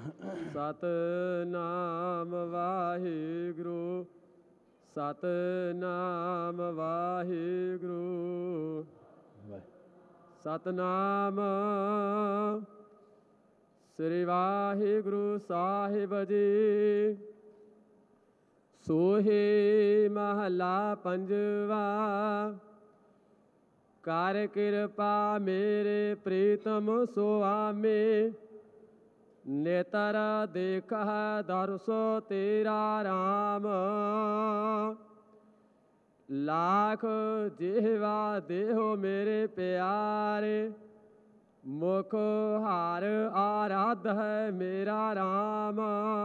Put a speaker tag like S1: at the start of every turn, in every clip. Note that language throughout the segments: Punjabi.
S1: ਸਤਿਨਾਮ ਵਾਹਿਗੁਰੂ ਸਤਿਨਾਮ ਵਾਹਿਗੁਰੂ ਸਤਿਨਾਮ ਸ੍ਰੀ ਵਾਹਿਗੁਰੂ ਸਾਹਿਬ ਜੀ। ਸੋਹੀ ਮਹਲਾ ਪੰਜਵਾ। ਕਰ ਕਿਰਪਾ ਮੇਰੇ ਪ੍ਰੀਤਮ ਸੁਆਮੀ, ਨੇਤਰ ਦੇਖਹ ਦਰਸੋ ਤੇਰਾ ਰਾਮ। ਲਾਖ ਜਿਹਵਾ ਦੇਹੋ ਮੇਰੇ ਪਿਆਰੇ, ਮੁਖ ਹਾਰ ਆਰਾਧ ਹੈ ਮੇਰਾ ਰਾਮ।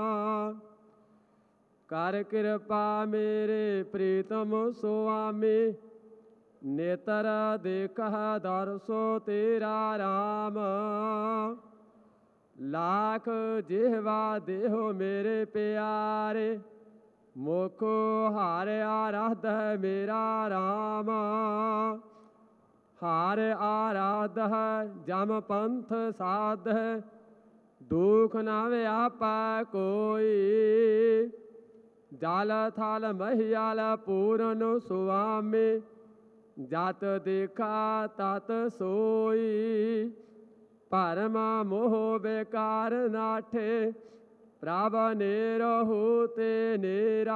S1: ਕਰ ਕਿਰਪਾ ਮੇਰੇ ਪ੍ਰੀਤਮ ਸੁਆਮੀ, ਨੇਤਰ ਦੇਖਹ ਦਰਸੋ ਤੇਰਾ ਰਾਮ। ਲਾਖ ਜਿਹਵਾ ਦੇਹੋ ਮੇਰੇ ਪਿਆਰੇ, ਮੁਖ ਹਾਰ ਆਰਾਧ ਹੈ ਮੇਰਾ ਰਾਮ। ਹਾਰ ਆਰਾਧ ਹੈ ਜਮ ਪੰਥ ਸਾਧ, ਦੁਖ ਨਾ ਵਿਆਪੈ ਕੋਈ। ਜਲ ਥਲ ਮਹੀਆਲ ਪੂਰਨ ਸੁਆਮੀ, ਜਤ ਦੇਖਾ ਤਤ ਸੋਈ। ਭਰਮ ਮੋਹ ਬੇਕਾਰ ਨਾਠੇ, ਪ੍ਰਭ ਨਿਰਹੁ ਤੇ ਨੇਰਾ।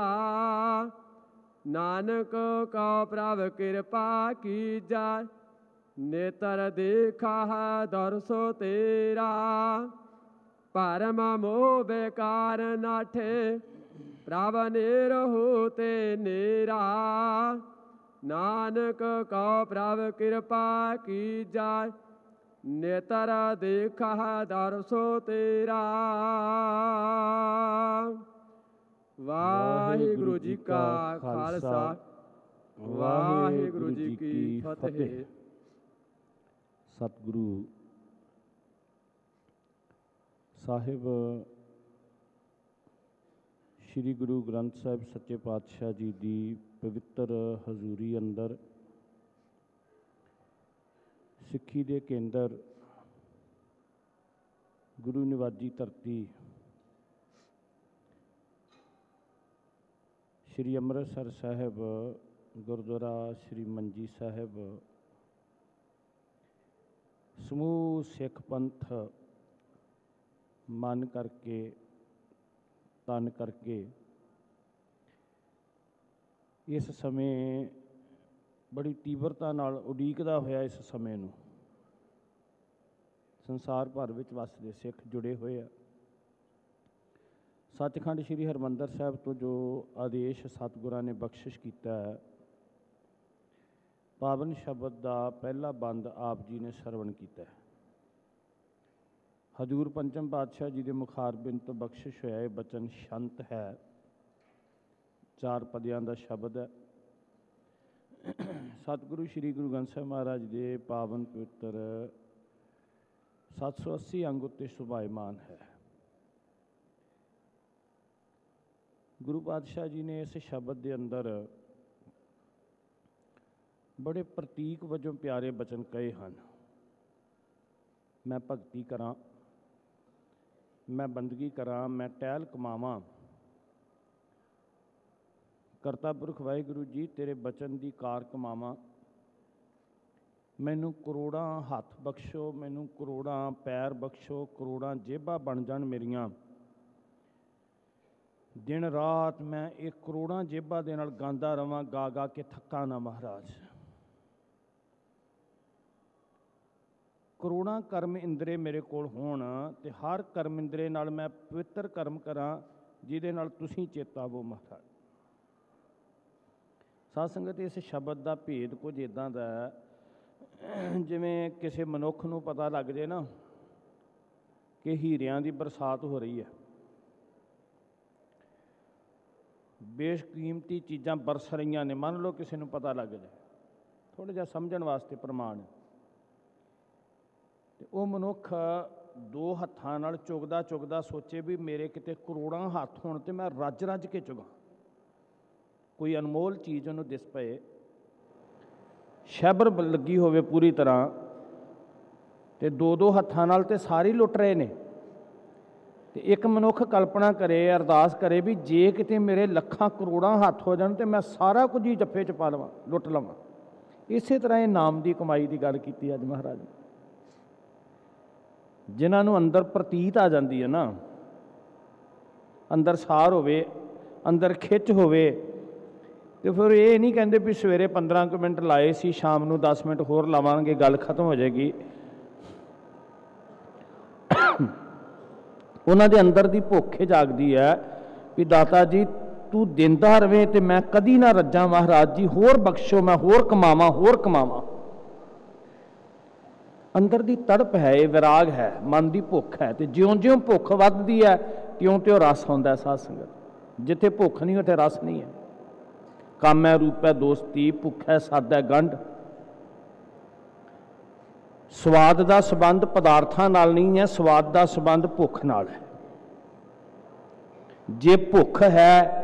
S1: ਨਾਨਕ ਕਉ ਪ੍ਰਭ ਕਿਰਪਾ ਕੀਜੈ, ਨੇਤਰ ਦੇਖਾ ਦਰਸੋ ਤੇਰਾ। ਭਰਮ ਮੋਹ ਬੇਕਾਰ ਨਾਠੇ, ਪ੍ਰਭ ਨਿਰਹੁ ਤੇ ਨੇਰਾ। ਨਾਨਕ ਕਉ ਪ੍ਰਭ ਕਿਰਪਾ ਕੀਜੈ, ਨੇਤਰ ਦੇਖਾ ਦਰਸੋ ਤੇਰਾ। ਵਾਹਿਗੁਰੂ ਜੀ ਕਾ ਖਾਲਸਾ, ਵਾਹਿਗੁਰੂ ਜੀ ਕੀ ਫਤਿਹ।
S2: ਸਤਿਗੁਰੂ ਸਾਹਿਬ ਸ਼੍ਰੀ ਗੁਰੂ ਗ੍ਰੰਥ ਸਾਹਿਬ ਸੱਚੇ ਪਾਤਸ਼ਾਹ ਜੀ ਦੀ ਪਵਿੱਤਰ ਹਜ਼ੂਰੀ ਅੰਦਰ ਸਿੱਖੀ ਦੇ ਕੇਂਦਰ ਗੁਰੂ ਨਿਵਾਜੀ ਧਰਤੀ ਸ਼੍ਰੀ ਅੰਮ੍ਰਿਤਸਰ ਸਾਹਿਬ ਗੁਰਦੁਆਰਾ ਸ਼੍ਰੀ ਮੰਜੀ ਸਾਹਿਬ ਸਮੂਹ ਸਿੱਖ ਪੰਥ ਮਨ ਕਰਕੇ ਤਨ ਕਰਕੇ ਇਸ ਸਮੇਂ ਬੜੀ ਤੀਬਰਤਾ ਨਾਲ ਉਡੀਕਦਾ ਹੋਇਆ ਇਸ ਸਮੇਂ ਨੂੰ ਸੰਸਾਰ ਭਰ ਵਿੱਚ ਵਸਦੇ ਸਿੱਖ ਜੁੜੇ ਹੋਏ ਆ। ਸੱਚਖੰਡ ਸ਼੍ਰੀ ਹਰਿਮੰਦਰ ਸਾਹਿਬ ਤੋਂ ਜੋ ਆਦੇਸ਼ ਸਤਿਗੁਰਾਂ ਨੇ ਬਖਸ਼ਿਸ਼ ਕੀਤਾ ਹੈ, ਪਾਵਨ ਸ਼ਬਦ ਦਾ ਪਹਿਲਾ ਬੰਦ ਆਪ ਜੀ ਨੇ ਸਰਵਣ ਕੀਤਾ ਹੈ। ਹਜ਼ੂਰ ਪੰਚਮ ਪਾਤਸ਼ਾਹ ਜੀ ਦੇ ਮੁਖਾਰਬਿੰਦ ਤੋਂ ਬਖਸ਼ਿਸ਼ ਹੋਇਆ ਇਹ ਬਚਨ ਸ਼ੰਤ ਹੈ, 4 ਪਦਿਆਂ ਦਾ ਸ਼ਬਦ ਹੈ। ਸਤਿਗੁਰੂ ਸ਼੍ਰੀ ਗੁਰੂ ਗ੍ਰੰਥ ਸਾਹਿਬ ਮਹਾਰਾਜ ਦੇ ਪਾਵਨ ਪਵਿੱਤਰ 780 ਅੰਗ ਉੱਤੇ ਸੁਭਾਇਮਾਨ ਹੈ। ਗੁਰੂ ਪਾਤਸ਼ਾਹ ਜੀ ਨੇ ਇਸ ਸ਼ਬਦ ਦੇ ਅੰਦਰ ਬੜੇ ਪ੍ਰਤੀਕ ਵਜੋਂ ਪਿਆਰੇ ਬਚਨ ਕਹੇ ਹਨ। ਮੈਂ ਭਗਤੀ ਕਰਾਂ, ਮੈਂ ਬੰਦਗੀ ਕਰਾਂ, ਮੈਂ ਟਹਿਲ ਕਮਾਵਾਂ। ਕਰਤਾ ਪੁਰਖ ਵਾਹਿਗੁਰੂ ਜੀ ਤੇਰੇ ਬਚਨ ਦੀ ਕਾਰ ਕਮਾਵਾਂ। ਮੈਨੂੰ ਕਰੋੜਾਂ ਹੱਥ ਬਖਸ਼ੋ, ਮੈਨੂੰ ਕਰੋੜਾਂ ਪੈਰ ਬਖਸ਼ੋ, ਕਰੋੜਾਂ ਜੇਬਾਂ ਬਣ ਜਾਣ ਮੇਰੀਆਂ। ਦਿਨ ਰਾਤ ਮੈਂ ਇਹ ਕਰੋੜਾਂ ਜੇਬਾਂ ਦੇ ਨਾਲ ਗਾਉਂਦਾ ਰਵਾਂ, ਗਾ ਗਾ ਕੇ ਥੱਕਾਂ ਨਾ ਮਹਾਰਾਜ। ਕਰੋੜਾਂ ਕਰਮ ਇੰਦਰੇ ਮੇਰੇ ਕੋਲ ਹੋਣ ਅਤੇ ਹਰ ਕਰਮ ਇੰਦਰੇ ਨਾਲ ਮੈਂ ਪਵਿੱਤਰ ਕਰਮ ਕਰਾਂ ਜਿਹਦੇ ਨਾਲ ਤੁਸੀਂ ਚੇਤਾਵੋ ਮਹਾਰਾਜ। ਸਾਧ ਸੰਗਤ ਇਸ ਸ਼ਬਦ ਦਾ ਭੇਦ ਕੁਝ ਇੱਦਾਂ ਦਾ ਹੈ, ਜਿਵੇਂ ਕਿਸੇ ਮਨੁੱਖ ਨੂੰ ਪਤਾ ਲੱਗ ਜੇ ਨਾ ਕਿ ਹੀਰਿਆਂ ਦੀ ਬਰਸਾਤ ਹੋ ਰਹੀ ਹੈ, ਬੇਸ਼ਕੀਮਤੀ ਚੀਜ਼ਾਂ ਬਰਸ ਰਹੀਆਂ ਨੇ। ਮੰਨ ਲਓ ਕਿਸੇ ਨੂੰ ਪਤਾ ਲੱਗ ਜਾਏ, ਥੋੜ੍ਹਾ ਜਿਹਾ ਸਮਝਣ ਵਾਸਤੇ ਪ੍ਰਮਾਣ, ਅਤੇ ਉਹ ਮਨੁੱਖ 2 ਹੱਥਾਂ ਨਾਲ ਚੁਗਦਾ ਚੁਗਦਾ ਸੋਚੇ ਵੀ ਮੇਰੇ ਕਿਤੇ ਕਰੋੜਾਂ ਹੱਥ ਹੋਣ ਅਤੇ ਮੈਂ ਰੱਜ ਰੱਜ ਕੇ ਚੁਗਾਂ। ਕੋਈ ਅਨਮੋਲ ਚੀਜ਼ ਉਹਨੂੰ ਦਿਸ ਪਏ, ਸ਼ੈਬਰ ਲੱਗੀ ਹੋਵੇ ਪੂਰੀ ਤਰ੍ਹਾਂ, ਅਤੇ 2-2 ਹੱਥਾਂ ਨਾਲ ਤੇ ਸਾਰੇ ਲੁੱਟ ਰਹੇ ਨੇ, ਤੇ ਇੱਕ ਮਨੁੱਖ ਕਲਪਨਾ ਕਰੇ, ਅਰਦਾਸ ਕਰੇ ਵੀ ਜੇ ਕਿਤੇ ਮੇਰੇ ਲੱਖਾਂ ਕਰੋੜਾਂ ਹੱਥ ਹੋ ਜਾਣ ਤੇ ਮੈਂ ਸਾਰਾ ਕੁਝ ਹੀ ਜੱਫੇ 'ਚ ਪਾ ਲਵਾਂ, ਲੁੱਟ ਲਵਾਂ। ਇਸੇ ਤਰ੍ਹਾਂ ਇਹ ਨਾਮ ਦੀ ਕਮਾਈ ਦੀ ਗੱਲ ਕੀਤੀ ਅੱਜ ਮਹਾਰਾਜ ਨੇ। ਜਿਨ੍ਹਾਂ ਨੂੰ ਅੰਦਰ ਪ੍ਰਤੀਤ ਆ ਜਾਂਦੀ ਹੈ ਨਾ, ਅੰਦਰ ਸਾਰ ਹੋਵੇ, ਅੰਦਰ ਖਿੱਚ ਹੋਵੇ, ਤੇ ਫਿਰ ਇਹ ਨਹੀਂ ਕਹਿੰਦੇ ਵੀ ਸਵੇਰੇ 15 ਕੁ ਮਿੰਟ ਲਾਏ ਸੀ, ਸ਼ਾਮ ਨੂੰ 10 ਮਿੰਟ ਹੋਰ ਲਾਵਾਂਗੇ, ਗੱਲ ਖਤਮ ਹੋ ਜਾਏਗੀ। ਉਹਨਾਂ ਦੇ ਅੰਦਰ ਦੀ ਭੁੱਖ ਜਾਗਦੀ ਹੈ ਵੀ ਦਾਤਾ ਜੀ ਤੂੰ ਦਿੰਦਾ ਰਵੇਂ ਤੇ ਮੈਂ ਕਦੀ ਨਾ ਰੱਜਾਂ, ਮਹਾਰਾਜ ਜੀ ਹੋਰ ਬਖਸ਼ੋ, ਮੈਂ ਹੋਰ ਕਮਾਵਾਂ, ਹੋਰ ਕਮਾਵਾਂ। ਅੰਦਰ ਦੀ ਤੜਪ ਹੈ, ਇਹ ਵਿਰਾਗ ਹੈ, ਮਨ ਦੀ ਭੁੱਖ ਹੈ। ਤੇ ਜਿਉਂ-ਜਿਉਂ ਭੁੱਖ ਵੱਧਦੀ ਹੈ ਤਿਉਂ-ਤਿਉਂ ਰਸ ਆਉਂਦਾ। ਸਾਧ ਸੰਗਤ, ਜਿੱਥੇ ਭੁੱਖ ਨਹੀਂ ਉੱਥੇ ਰਸ ਨਹੀਂ ਹੈ। ਕੰਮ ਹੈ, ਰੂਪ ਹੈ, ਦੋਸਤੀ, ਭੁੱਖ ਹੈ, ਸੱਦ ਹੈ, ਗੰਢ। ਸਵਾਦ ਦਾ ਸੰਬੰਧ ਪਦਾਰਥਾਂ ਨਾਲ ਨਹੀਂ ਹੈ, ਸਵਾਦ ਦਾ ਸੰਬੰਧ ਭੁੱਖ ਨਾਲ ਹੈ। ਜੇ ਭੁੱਖ ਹੈ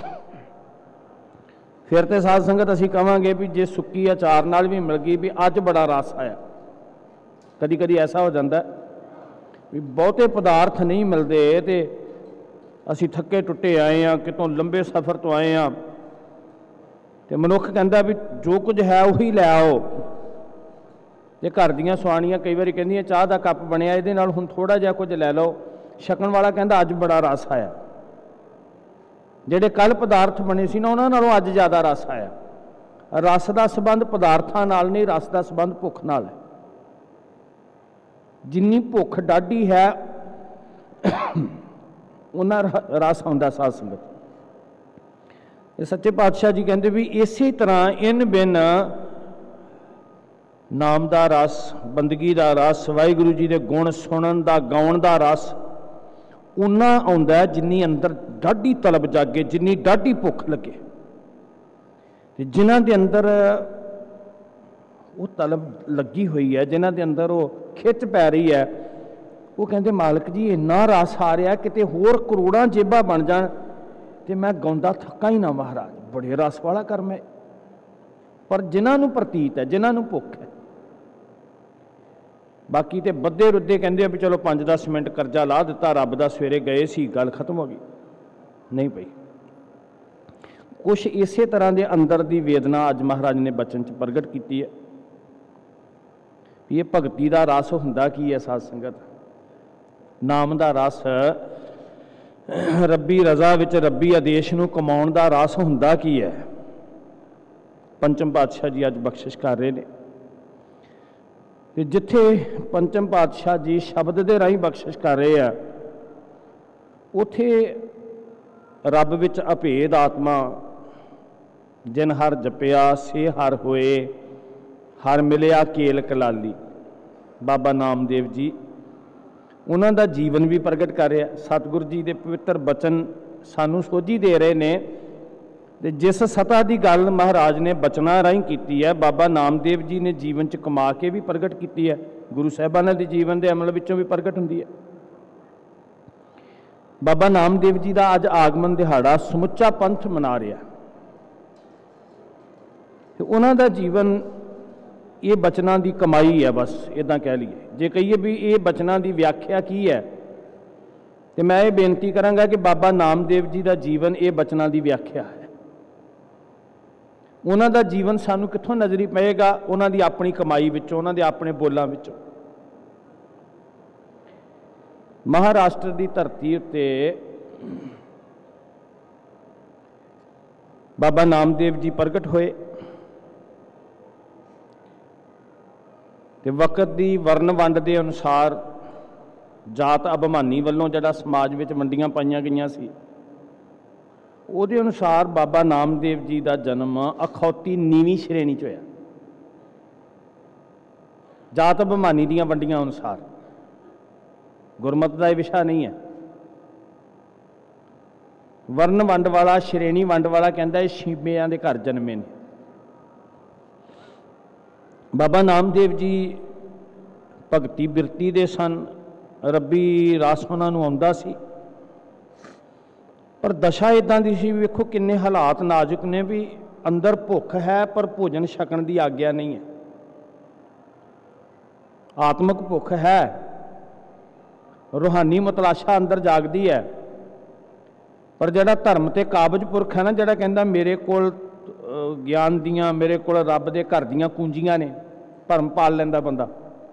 S2: ਫਿਰ ਤੇ ਸਾਧ ਸੰਗਤ ਅਸੀਂ ਕਹਾਂਗੇ ਵੀ ਜੇ ਸੁੱਕੀ ਅਚਾਰ ਨਾਲ ਵੀ ਮਿਲ ਗਈ ਵੀ ਅੱਜ ਬੜਾ ਰਸ ਆਇਆ। ਕਦੀ ਕਦੀ ਐਸਾ ਹੋ ਜਾਂਦਾ ਵੀ ਬਹੁਤੇ ਪਦਾਰਥ ਨਹੀਂ ਮਿਲਦੇ ਤੇ ਅਸੀਂ ਥੱਕੇ ਟੁੱਟੇ ਆਏ ਹਾਂ, ਕਿਤੋਂ ਲੰਬੇ ਸਫ਼ਰ ਤੋਂ ਆਏ ਹਾਂ, ਤੇ ਮਨੁੱਖ ਕਹਿੰਦਾ ਵੀ ਜੋ ਕੁਝ ਹੈ ਉਹੀ ਲੈ ਆਓ। ਤੇ ਘਰ ਦੀਆਂ ਸੁਆਣੀਆਂ ਕਈ ਵਾਰੀ ਕਹਿੰਦੀਆਂ ਚਾਹ ਦਾ ਕੱਪ ਬਣਿਆ, ਇਹਦੇ ਨਾਲ ਹੁਣ ਥੋੜ੍ਹਾ ਜਿਹਾ ਕੁਝ ਲੈ ਲਓ। ਛਕਣ ਵਾਲਾ ਕਹਿੰਦਾ ਅੱਜ ਬੜਾ ਰਸ ਆਇਆ। ਜਿਹੜੇ ਕੱਲ੍ਹ ਪਦਾਰਥ ਬਣੇ ਸੀ ਨਾ ਉਹਨਾਂ ਨਾਲੋਂ ਅੱਜ ਜ਼ਿਆਦਾ ਰਸ ਆਇਆ। ਰਸ ਦਾ ਸੰਬੰਧ ਪਦਾਰਥਾਂ ਨਾਲ ਨਹੀਂ, ਰਸ ਦਾ ਸੰਬੰਧ ਭੁੱਖ ਨਾਲ ਹੈ। ਜਿੰਨੀ ਭੁੱਖ ਡਾਢੀ ਹੈ ਉਹਨਾਂ ਰਸ ਆਉਂਦਾ। ਸਾਧ ਸੰਗਤ, ਇਹ ਸੱਚੇ ਪਾਤਸ਼ਾਹ ਜੀ ਕਹਿੰਦੇ ਵੀ ਇਸੇ ਤਰ੍ਹਾਂ ਇਨ ਬਿਨ ਨਾਮ ਦਾ ਰਸ, ਬੰਦਗੀ ਦਾ ਰਸ, ਵਾਹਿਗੁਰੂ ਜੀ ਦੇ ਗੁਣ ਸੁਣਨ ਦਾ, ਗਾਉਣ ਦਾ ਰਸ ਉਨਾ ਆਉਂਦਾ ਜਿੰਨੀ ਅੰਦਰ ਡਾਢੀ ਤਲਬ ਜਾਗੇ, ਜਿੰਨੀ ਡਾਢੀ ਭੁੱਖ ਲੱਗੇ। ਤੇ ਜਿਨ੍ਹਾਂ ਦੇ ਅੰਦਰ ਉਹ ਤਲਬ ਲੱਗੀ ਹੋਈ ਹੈ, ਜਿਨ੍ਹਾਂ ਦੇ ਅੰਦਰ ਉਹ ਖਿੱਚ ਪੈ ਰਹੀ ਹੈ, ਉਹ ਕਹਿੰਦੇ ਮਾਲਕ ਜੀ ਇੰਨਾ ਰਸ ਆ ਰਿਹਾ ਕਿਤੇ ਹੋਰ ਕਰੋੜਾਂ ਜੇਬਾਂ ਬਣ ਜਾਣ ਤੇ ਮੈਂ ਗਾਉਂਦਾ ਥੱਕਾਂ ਹੀ ਨਾ ਮਹਾਰਾਜ, ਬੜੇ ਰਸ ਵਾਲਾ ਕਰਮ ਹੈ। ਪਰ ਜਿਨ੍ਹਾਂ ਨੂੰ ਪ੍ਰਤੀਤ ਹੈ, ਜਿਨ੍ਹਾਂ ਨੂੰ ਭੁੱਖ ਹੈ, ਬਾਕੀ ਤੇ ਬੱਧੇ ਰੁੱਧੇ ਕਹਿੰਦੇ ਆ ਵੀ ਚਲੋ 5-10 ਮਿੰਟ ਕਰਜ਼ਾ ਲਾ ਦਿੱਤਾ ਰੱਬ ਦਾ, ਸਵੇਰੇ ਗਏ ਸੀ, ਗੱਲ ਖਤਮ ਹੋ ਗਈ। ਨਹੀਂ ਪਈ। ਕੁਛ ਇਸੇ ਤਰ੍ਹਾਂ ਦੇ ਅੰਦਰ ਦੀ ਵੇਦਨਾ ਅੱਜ ਮਹਾਰਾਜ ਨੇ ਬਚਨ 'ਚ ਪ੍ਰਗਟ ਕੀਤੀ ਹੈ। ਇਹ ਭਗਤੀ ਦਾ ਰਸ ਹੁੰਦਾ ਕੀ ਹੈ ਸਾਧ ਸੰਗਤ? ਨਾਮ ਦਾ ਰਸ, ਰੱਬੀ ਰਜ਼ਾ ਵਿੱਚ ਰੱਬੀ ਆਦੇਸ਼ ਨੂੰ ਕਮਾਉਣ ਦਾ ਰਸ ਹੁੰਦਾ ਕੀ ਹੈ? ਪੰਚਮ ਪਾਤਸ਼ਾਹ ਜੀ ਅੱਜ ਬਖਸ਼ਿਸ਼ ਕਰ ਰਹੇ ਨੇ। ਤੇ ਜਿੱਥੇ ਪੰਚਮ ਪਾਤਸ਼ਾਹ ਜੀ ਸ਼ਬਦ ਦੇ ਰਾਹੀਂ ਬਖਸ਼ਿਸ਼ ਕਰ ਰਹੇ ਆ, ਉੱਥੇ ਰੱਬ ਵਿੱਚ ਅਭੇਦ ਆਤਮਾ, ਜਿਨ ਹਰ ਜਪਿਆ ਸੇ ਹਰ ਹੋਏ, ਹਰ ਮਿਲਿਆ ਕੇਲ ਕਲਾਲੀ। ਬਾਬਾ ਨਾਮਦੇਵ ਜੀ ਉਹਨਾਂ ਦਾ ਜੀਵਨ ਵੀ ਪ੍ਰਗਟ ਕਰ ਰਿਹਾ। ਸਤਿਗੁਰੂ ਜੀ ਦੇ ਪਵਿੱਤਰ ਬਚਨ ਸਾਨੂੰ ਸੋਝੀ ਦੇ ਰਹੇ ਨੇ। ਤੇ ਜਿਸ ਸਤਾ ਦੀ ਗੱਲ ਮਹਾਰਾਜ ਨੇ ਬਚਨਾਂ ਰਾਹੀਂ ਕੀਤੀ ਹੈ, ਬਾਬਾ ਨਾਮਦੇਵ ਜੀ ਨੇ ਜੀਵਨ 'ਚ ਕਮਾ ਕੇ ਵੀ ਪ੍ਰਗਟ ਕੀਤੀ ਹੈ। ਗੁਰੂ ਸਾਹਿਬਾਨਾਂ ਦੇ ਜੀਵਨ ਦੇ ਅਮਲ ਵਿੱਚੋਂ ਵੀ ਪ੍ਰਗਟ ਹੁੰਦੀ ਹੈ। ਬਾਬਾ ਨਾਮਦੇਵ ਜੀ ਦਾ ਅੱਜ ਆਗਮਨ ਦਿਹਾੜਾ ਸਮੁੱਚਾ ਪੰਥ ਮਨਾ ਰਿਹਾ। ਤੇ ਉਹਨਾਂ ਦਾ ਜੀਵਨ ਇਹ ਬਚਨਾਂ ਦੀ ਕਮਾਈ ਹੈ, ਬਸ ਇੱਦਾਂ ਕਹਿ ਲਈਏ। ਜੇ ਕਹੀਏ ਵੀ ਇਹ ਬਚਨਾਂ ਦੀ ਵਿਆਖਿਆ ਕੀ ਹੈ, ਤੇ ਮੈਂ ਇਹ ਬੇਨਤੀ ਕਰਾਂਗਾ ਕਿ ਬਾਬਾ ਨਾਮਦੇਵ ਜੀ ਦਾ ਜੀਵਨ ਇਹ ਬਚਨਾਂ ਦੀ ਵਿਆਖਿਆ ਹੈ। ਉਹਨਾਂ ਦਾ ਜੀਵਨ ਸਾਨੂੰ ਕਿੱਥੋਂ ਨਜ਼ਰੀ ਪਏਗਾ? ਉਹਨਾਂ ਦੀ ਆਪਣੀ ਕਮਾਈ ਵਿੱਚੋਂ, ਉਹਨਾਂ ਦੇ ਆਪਣੇ ਬੋਲਾਂ ਵਿੱਚੋਂ। ਮਹਾਰਾਸ਼ਟਰ ਦੀ ਧਰਤੀ ਉੱਤੇ ਬਾਬਾ ਨਾਮਦੇਵ ਜੀ ਪ੍ਰਗਟ ਹੋਏ ਤੇ ਵਕਤ ਦੀ ਵਰਨ ਵੰਡ ਦੇ ਅਨੁਸਾਰ ਜਾਤ ਅਭਿਮਾਨੀ ਵੱਲੋਂ ਜਿਹੜਾ ਸਮਾਜ ਵਿੱਚ ਵੰਡੀਆਂ ਪਾਈਆਂ ਗਈਆਂ ਸੀ, ਉਹਦੇ ਅਨੁਸਾਰ ਬਾਬਾ ਨਾਮਦੇਵ ਜੀ ਦਾ ਜਨਮ ਅਖੌਤੀ ਨੀਵੀਂ ਸ਼੍ਰੇਣੀ 'ਚ ਹੋਇਆ। ਜਾਤ ਅਭਿਮਾਨੀ ਦੀਆਂ ਵੰਡੀਆਂ ਅਨੁਸਾਰ। ਗੁਰਮਤ ਦਾ ਇਹ ਵਿਸ਼ਾ ਨਹੀਂ ਹੈ। ਵਰਨ ਵੰਡ ਵਾਲਾ, ਸ਼੍ਰੇਣੀ ਵੰਡ ਵਾਲਾ ਕਹਿੰਦਾ ਇਹ ਸ਼ੀਮਿਆਂ ਦੇ ਘਰ ਜਨਮੇ ਨੇ। ਬਾਬਾ ਨਾਮਦੇਵ ਜੀ ਭਗਤੀ ਬਿਰਤੀ ਦੇ ਸਨ, ਰੱਬੀ ਰਸ ਉਹਨਾਂ ਨੂੰ ਆਉਂਦਾ ਸੀ। ਪਰ ਦਸ਼ਾ ਇੱਦਾਂ ਦੀ ਸੀ, ਵੇਖੋ ਕਿੰਨੇ ਹਾਲਾਤ ਨਾਜ਼ੁਕ ਨੇ ਵੀ ਅੰਦਰ ਭੁੱਖ ਹੈ ਪਰ ਭੋਜਨ ਛਕਣ ਦੀ ਆਗਿਆ ਨਹੀਂ ਹੈ। ਆਤਮਿਕ ਭੁੱਖ ਹੈ रूहानी मतलाशा अंदर जागदी है। पर जिहड़ा धर्म ते काबज पुरख है ना, जिहड़ा कहंदा मेरे कोल ज्ञान दियां, मेरे कोल रब दे घर दियां कुंजियां ने, भरम पाल लैंदा बंदा।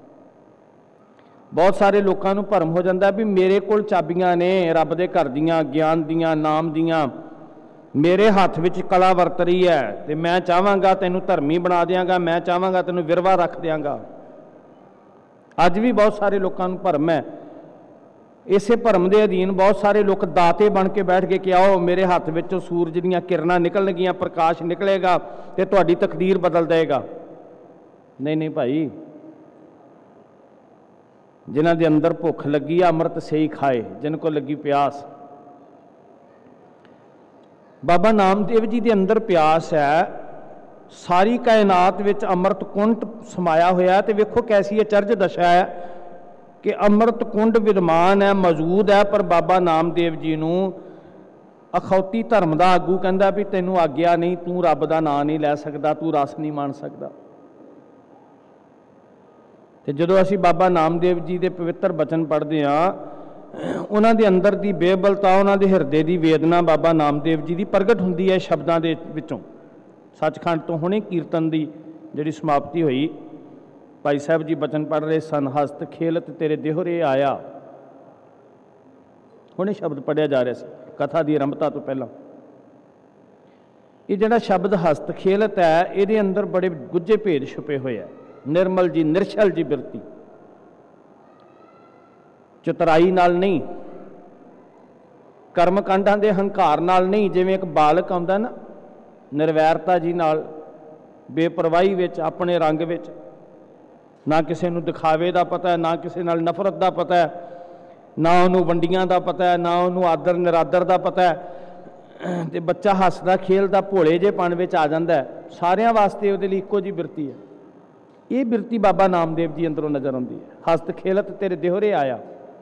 S2: बहुत सारे लोगों को भरम हो जाता भी मेरे कोल चाबियां ने रब दे घर दियां, ज्ञान दियां, नाम दियां, मेरे हाथ विच कला वरत रही है, तो मैं चाहांगा तैनूं धर्मी बना देंगा, मैं चाहांगा तैनूं विरवा रख देंगा। अज भी बहुत सारे लोगों को भरम है। इसे भरम के अधीन बहुत सारे लोग दाते बन के बैठ के कि आओ मेरे हाथ विचों सूरज दीयां किरणां निकलणगियां, प्रकाश निकलेगा तो तुहाडी तकदीर बदल देगा। नहीं नहीं भाई, जिन्हां दे अंदर भुख लगी अमृत सही खाए, जिन को लगी प्यास। बाबा नामदेव जी के अंदर प्यास है, सारी कायनात विच अमृत कुंड समाया होया। तो वेखो कैसी अचरज दशा है कि अमृत कुंड विद्यमान है, मौजूद है, पर बाबा नामदेव जी नूं अखौती धर्म का आगू कहंदा भी तैनूं आग्या नहीं, तू रब का नाम नहीं लै सकदा, तू रस नहीं मान सकदा। तो जदों असीं बाबा नामदेव जी के पवित्र बचन पढ़ते हैं, उन्हां दे अंदर दी बेबलता, उन्हां दे हिरदे की वेदना बाबा नामदेव जी की प्रगट हुंदी है शब्दां दे विचों। सचखंड तो हुणे कीर्तन की जिहड़ी समाप्ति हुई, भाई साहब जी बचन पढ़ रहे सन, हस्त खेलत तेरे देहरे आया, हुणे शब्द पढ़िया जा रहा सी कथा की आरंभता तो पहला। ये जिहड़ा शब्द हस्त खेलत है, इहदे अंदर बड़े गुज्जे भेद छुपे हुए हैं। निर्मल जी, निरछल जी बिरती, चतुराई नाल नहीं, कर्मकांडां दे हंकार नाल नहीं, जिवें एक बालक आउंदा ना निर्वैरता जी नाल, बेपरवाही विच, अपने रंग विच, ना किसी नूं दिखावे दा पता है, ना किसी नाल नफरत दा पता है, ना उन्होंने वंडियां दा पता है, ना उन्होंने आदर निरादर दा पता है। ते बच्चा हसदा खेलदा भोले जेपन विच आ जांदा है, सारियां वास्ते उहदे लई इक्को जी बिरती है। ये बिरती बाबा नामदेव जी अंदरों नज़र आती है। हस्त खेलत तेरे देहरे आया।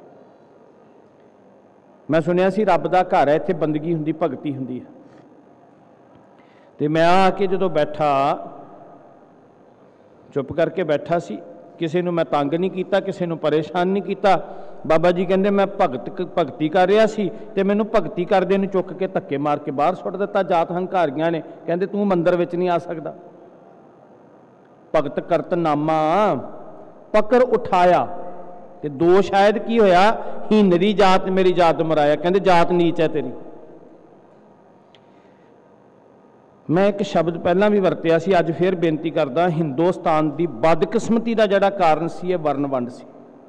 S2: मैं सुनिया सी रब दा घर है, इत्थे बंदगी हुंदी, भगती हुंदी है। तो मैं आके जो बैठा, चुप करके बैठा सी, किसी नूं मैं तंग नहीं किया, किसी नूं परेशान नहीं किया। बाबा जी कहंदे मैं भगती कर रहा सी, ते मैनूं भगती करदे नूं चुक के धक्के मार के बाहर सुट दिता। जात हंकारियां ने, कहंदे तूं मंदिर विच नहीं आ सकदा। भगत करत नामा पकड़ उठाया, ते दो शायद की होया, हीनरी जात मेरी जात मराया। कहंदे जात नीच है तेरी। मैं एक शब्द पहला भी वरतिया सी, अज फिर बेनती करदा, हिंदुस्तान की बदकिस्मती का जिहड़ा कारण सी वर्ण वंड सी।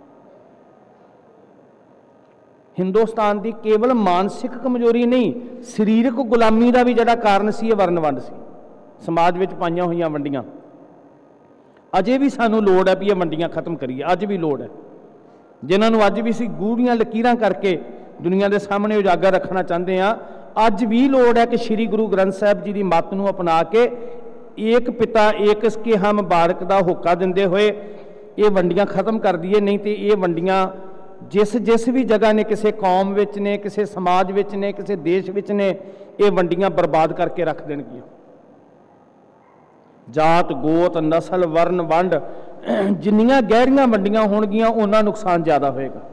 S2: हिंदुस्तान की केवल मानसिक कमजोरी नहीं, शरीरक गुलामी का भी जिहड़ा कारण सी वर्ण वंड सी। समाज में पाइयां होईयां वंडियां, अजे भी सानू लोड़ है भी ये वंडियां खत्म करिए। अज भी लोड़ है, जिन्होंने अज भी असीं गूढ़ियां लकीरां करके दुनिया के सामने उजागर रखना चाहते हैं, अज भी लोड़ है कि श्री गुरु ग्रंथ साहब जी की मत नूं अपना के एक पिता एक इसके हम मुबारक का होका देंदे हुए ये वंडियां खत्म कर दिए। नहीं तो ये वंडियां जिस जिस भी जगह ने, किसी कौम विच ने, किसी समाज विच ने, किसी देश विच ने, ये वंडियां बर्बाद करके रख देणगियां। जात गोत नस्ल वर्ण वंड जिन्नियां गहरियां वंडियां होणगियां उन्ना नुकसान ज़्यादा होएगा।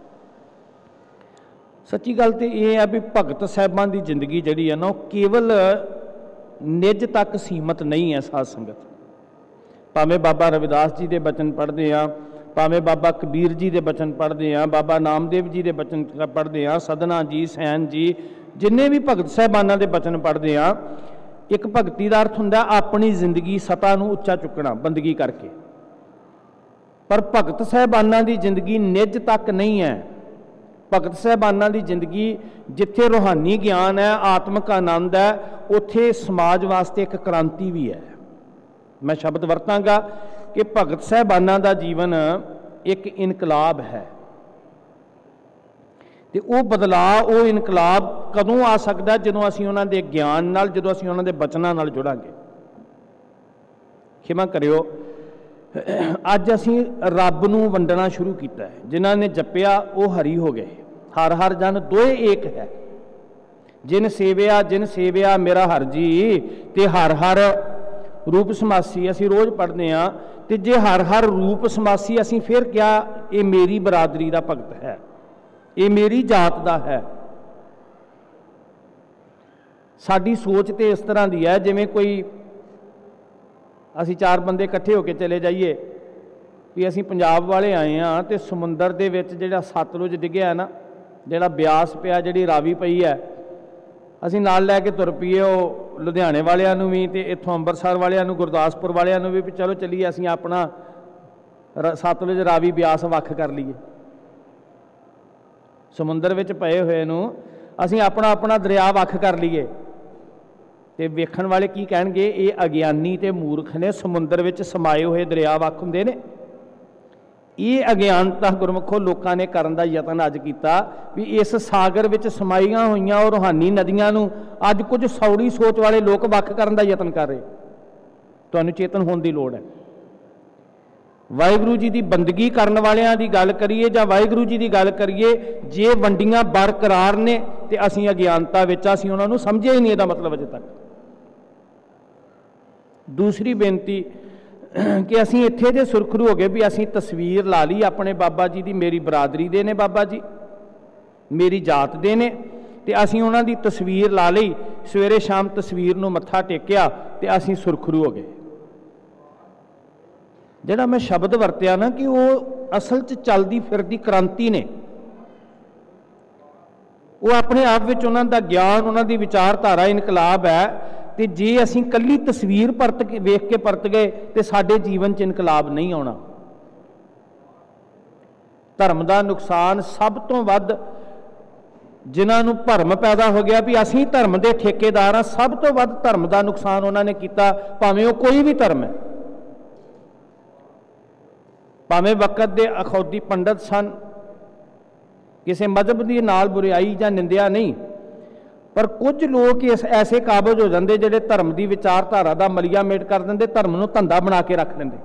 S2: सच्ची गल तो यह है भी भगत साहिबां की जिंदगी जिहड़ी है ना, केवल निज तक सीमित नहीं है। साध संगत, भावें बाबा रविदास जी के बचन पढ़ते हैं, भावें बाबा कबीर जी के बचन पढ़ते हैं, बाबा नामदेव जी के बचन पढ़ते हैं, सदना जी, सैन जी, जिन्हें भी भगत साहिबाना के बचन पढ़ते हैं, एक भगती का अर्थ हुंदा अपनी जिंदगी सतह नूं उच्चा चुकना बंदगी करके। पर भगत साहिबाना की जिंदगी निज तक नहीं है। भगत साहिबाना की जिंदगी जिथे रूहानी ज्ञान है, आत्मक आनंद है, उत्थे समाज वास्ते एक क्रांति भी है। मैं शब्द वरतांगा कि भगत साहिबाना का जीवन एक इनकलाब है। तो वह बदलाव, वो इनकलाब कदों आ सकता है? जदों असीं उन्हां दे ज्ञान नाल, जदों असीं उन्हां दे बचनां नाल जुड़ांगे। खिमा करियो, अज असीं रब नूं वंडना शुरू किया है। जिन्हां ने जपिया वो हरी हो गए। हर हर जन दोए एक है। जिन सेविया मेरा हर जी, ते हर हर रूप समासी असीं रोज़ पढ़ते हैं। तो जे हर हर रूप समासी असीं फिर क्या ये मेरी बरादरी का भगत है, ਇਹ ਮੇਰੀ ਜਾਤ ਦਾ ਹੈ। ਸਾਡੀ ਸੋਚ ਤੇ ਇਸ ਤਰ੍ਹਾਂ ਦੀ ਹੈ ਜਿਵੇਂ ਕੋਈ ਅਸੀਂ 4 ਬੰਦੇ ਇਕੱਠੇ ਹੋ ਕੇ ਚਲੇ ਜਾਈਏ ਵੀ ਅਸੀਂ ਪੰਜਾਬ ਵਾਲੇ ਆਏ ਹਾਂ ਤੇ ਸਮੁੰਦਰ ਦੇ ਵਿੱਚ ਜਿਹੜਾ ਸਤਲੁਜ ਡਿੱਗਿਆ ਨਾ, ਜਿਹੜਾ ਬਿਆਸ ਪਿਆ, ਜਿਹੜੀ ਰਾਵੀ ਪਈ ਹੈ, ਅਸੀਂ ਨਾਲ ਲੈ ਕੇ ਤੁਰ ਪਈਏ ਉਹ ਲੁਧਿਆਣੇ ਵਾਲਿਆਂ ਨੂੰ ਵੀ ਤੇ ਇੱਥੋਂ ਅੰਮ੍ਰਿਤਸਰ ਵਾਲਿਆਂ ਨੂੰ, ਗੁਰਦਾਸਪੁਰ ਵਾਲਿਆਂ ਨੂੰ ਵੀ ਚਲੋ ਚੱਲੀਏ ਅਸੀਂ ਆਪਣਾ ਸਤਲੁਜ ਰਾਵੀ ਬਿਆਸ ਵੱਖ ਕਰ ਲਈਏ। ਸਮੁੰਦਰ ਵਿੱਚ ਪਏ ਹੋਏ ਨੂੰ ਅਸੀਂ ਆਪਣਾ ਆਪਣਾ ਦਰਿਆ ਵੱਖ ਕਰ ਲਈਏ ਤੇ ਵੇਖਣ ਵਾਲੇ ਕੀ ਕਹਿਣਗੇ, ਇਹ ਅਗਿਆਨੀ ਤੇ ਮੂਰਖ ਨੇ, ਸਮੁੰਦਰ ਵਿੱਚ ਸਮਾਏ ਹੋਏ ਦਰਿਆ ਵੱਖ ਹੁੰਦੇ ਨੇ। ਇਹ ਅਗਿਆਨਤਾ ਗੁਰਮੁਖੋ ਲੋਕਾਂ ਨੇ ਕਰਨ ਦਾ ਯਤਨ ਅੱਜ ਕੀਤਾ ਵੀ ਇਸ ਸਾਗਰ ਵਿੱਚ ਸਮਾਈਆਂ ਹੋਈਆਂ ਉਹ ਰੂਹਾਨੀ ਨਦੀਆਂ ਨੂੰ ਅੱਜ ਕੁਝ ਸੌੜੀ ਸੋਚ ਵਾਲੇ ਲੋਕ ਵੱਖ ਕਰਨ ਦਾ ਯਤਨ ਕਰ ਰਹੇ। ਤੁਹਾਨੂੰ ਚੇਤਨ ਹੋਣ ਦੀ ਲੋੜ ਹੈ। ਵਾਹਿਗੁਰੂ ਜੀ ਦੀ ਬੰਦਗੀ ਕਰਨ ਵਾਲਿਆਂ ਦੀ ਗੱਲ ਕਰੀਏ ਜਾਂ ਵਾਹਿਗੁਰੂ ਜੀ ਦੀ ਗੱਲ ਕਰੀਏ, ਜੇ ਵੰਡੀਆਂ ਬਰਕਰਾਰ ਨੇ ਤੇ ਅਸੀਂ ਅਗਿਆਨਤਾ ਵਿੱਚ, ਅਸੀਂ ਉਹਨਾਂ ਨੂੰ ਸਮਝਿਆ ਹੀ ਨਹੀਂ, ਇਹਦਾ ਮਤਲਬ ਅਜੇ ਤੱਕ। ਦੂਸਰੀ ਬੇਨਤੀ ਕਿ ਅਸੀਂ ਇੱਥੇ ਜੇ ਸੁਰਖਰੂ ਹੋ ਗਏ ਵੀ ਅਸੀਂ ਤਸਵੀਰ ਲਾ ਲਈ ਆਪਣੇ ਬਾਬਾ ਜੀ ਦੀ, ਮੇਰੀ ਬਰਾਦਰੀ ਦੇ ਨੇ ਬਾਬਾ ਜੀ, ਮੇਰੀ ਜਾਤ ਦੇ ਨੇ, ਤੇ ਅਸੀਂ ਉਹਨਾਂ ਦੀ ਤਸਵੀਰ ਲਾ ਲਈ, ਸਵੇਰੇ ਸ਼ਾਮ ਤਸਵੀਰ ਨੂੰ ਮੱਥਾ ਟੇਕਿਆ ਤੇ ਅਸੀਂ ਸੁਰਖਰੂ ਹੋ ਗਏ। ਜਿਹੜਾ ਮੈਂ ਸ਼ਬਦ ਵਰਤਿਆ ਨਾ ਕਿ ਉਹ ਅਸਲ 'ਚ ਚੱਲਦੀ ਫਿਰਦੀ ਕ੍ਰਾਂਤੀ ਨੇ, ਉਹ ਆਪਣੇ ਆਪ ਵਿੱਚ ਉਹਨਾਂ ਦਾ ਗਿਆਨ, ਉਹਨਾਂ ਦੀ ਵਿਚਾਰਧਾਰਾ ਇਨਕਲਾਬ ਹੈ। ਤੇ ਜੇ ਅਸੀਂ ਕੱਲੀ ਤਸਵੀਰ ਵੇਖ ਕੇ ਪਰਤ ਗਏ ਤੇ ਸਾਡੇ ਜੀਵਨ 'ਚ ਇਨਕਲਾਬ ਨਹੀਂ ਆਉਣਾ। ਧਰਮ ਦਾ ਨੁਕਸਾਨ ਸਭ ਤੋਂ ਵੱਧ ਜਿਨ੍ਹਾਂ ਨੂੰ ਭਰਮ ਪੈਦਾ ਹੋ ਗਿਆ ਵੀ ਅਸੀਂ ਧਰਮ ਦੇ ਠੇਕੇਦਾਰ ਹਾਂ, ਸਭ ਤੋਂ ਵੱਧ ਧਰਮ ਦਾ ਨੁਕਸਾਨ ਉਹਨਾਂ ਨੇ ਕੀਤਾ, ਭਾਵੇਂ ਉਹ ਕੋਈ ਵੀ ਧਰਮ ਹੈ, ਭਾਵੇਂ ਵਕਤ ਦੇ ਅਖੌਤੀ ਪੰਡਤ ਸਨ, ਕਿਸੇ ਮਜ਼ਹਬ ਦੀ ਨਾਲ ਬੁਰਾਈ ਜਾਂ ਨਿੰਦਿਆ ਨਹੀਂ, ਪਰ ਕੁਝ ਲੋਕ ਐਸੇ ਕਾਬਜ਼ ਹੋ ਜਾਂਦੇ ਜਿਹੜੇ ਧਰਮ ਦੀ ਵਿਚਾਰਧਾਰਾ ਦਾ ਮਲੀਆ ਮੇਟ ਕਰ ਦਿੰਦੇ, ਧਰਮ ਨੂੰ ਧੰਦਾ ਬਣਾ ਕੇ ਰੱਖ ਦਿੰਦੇ।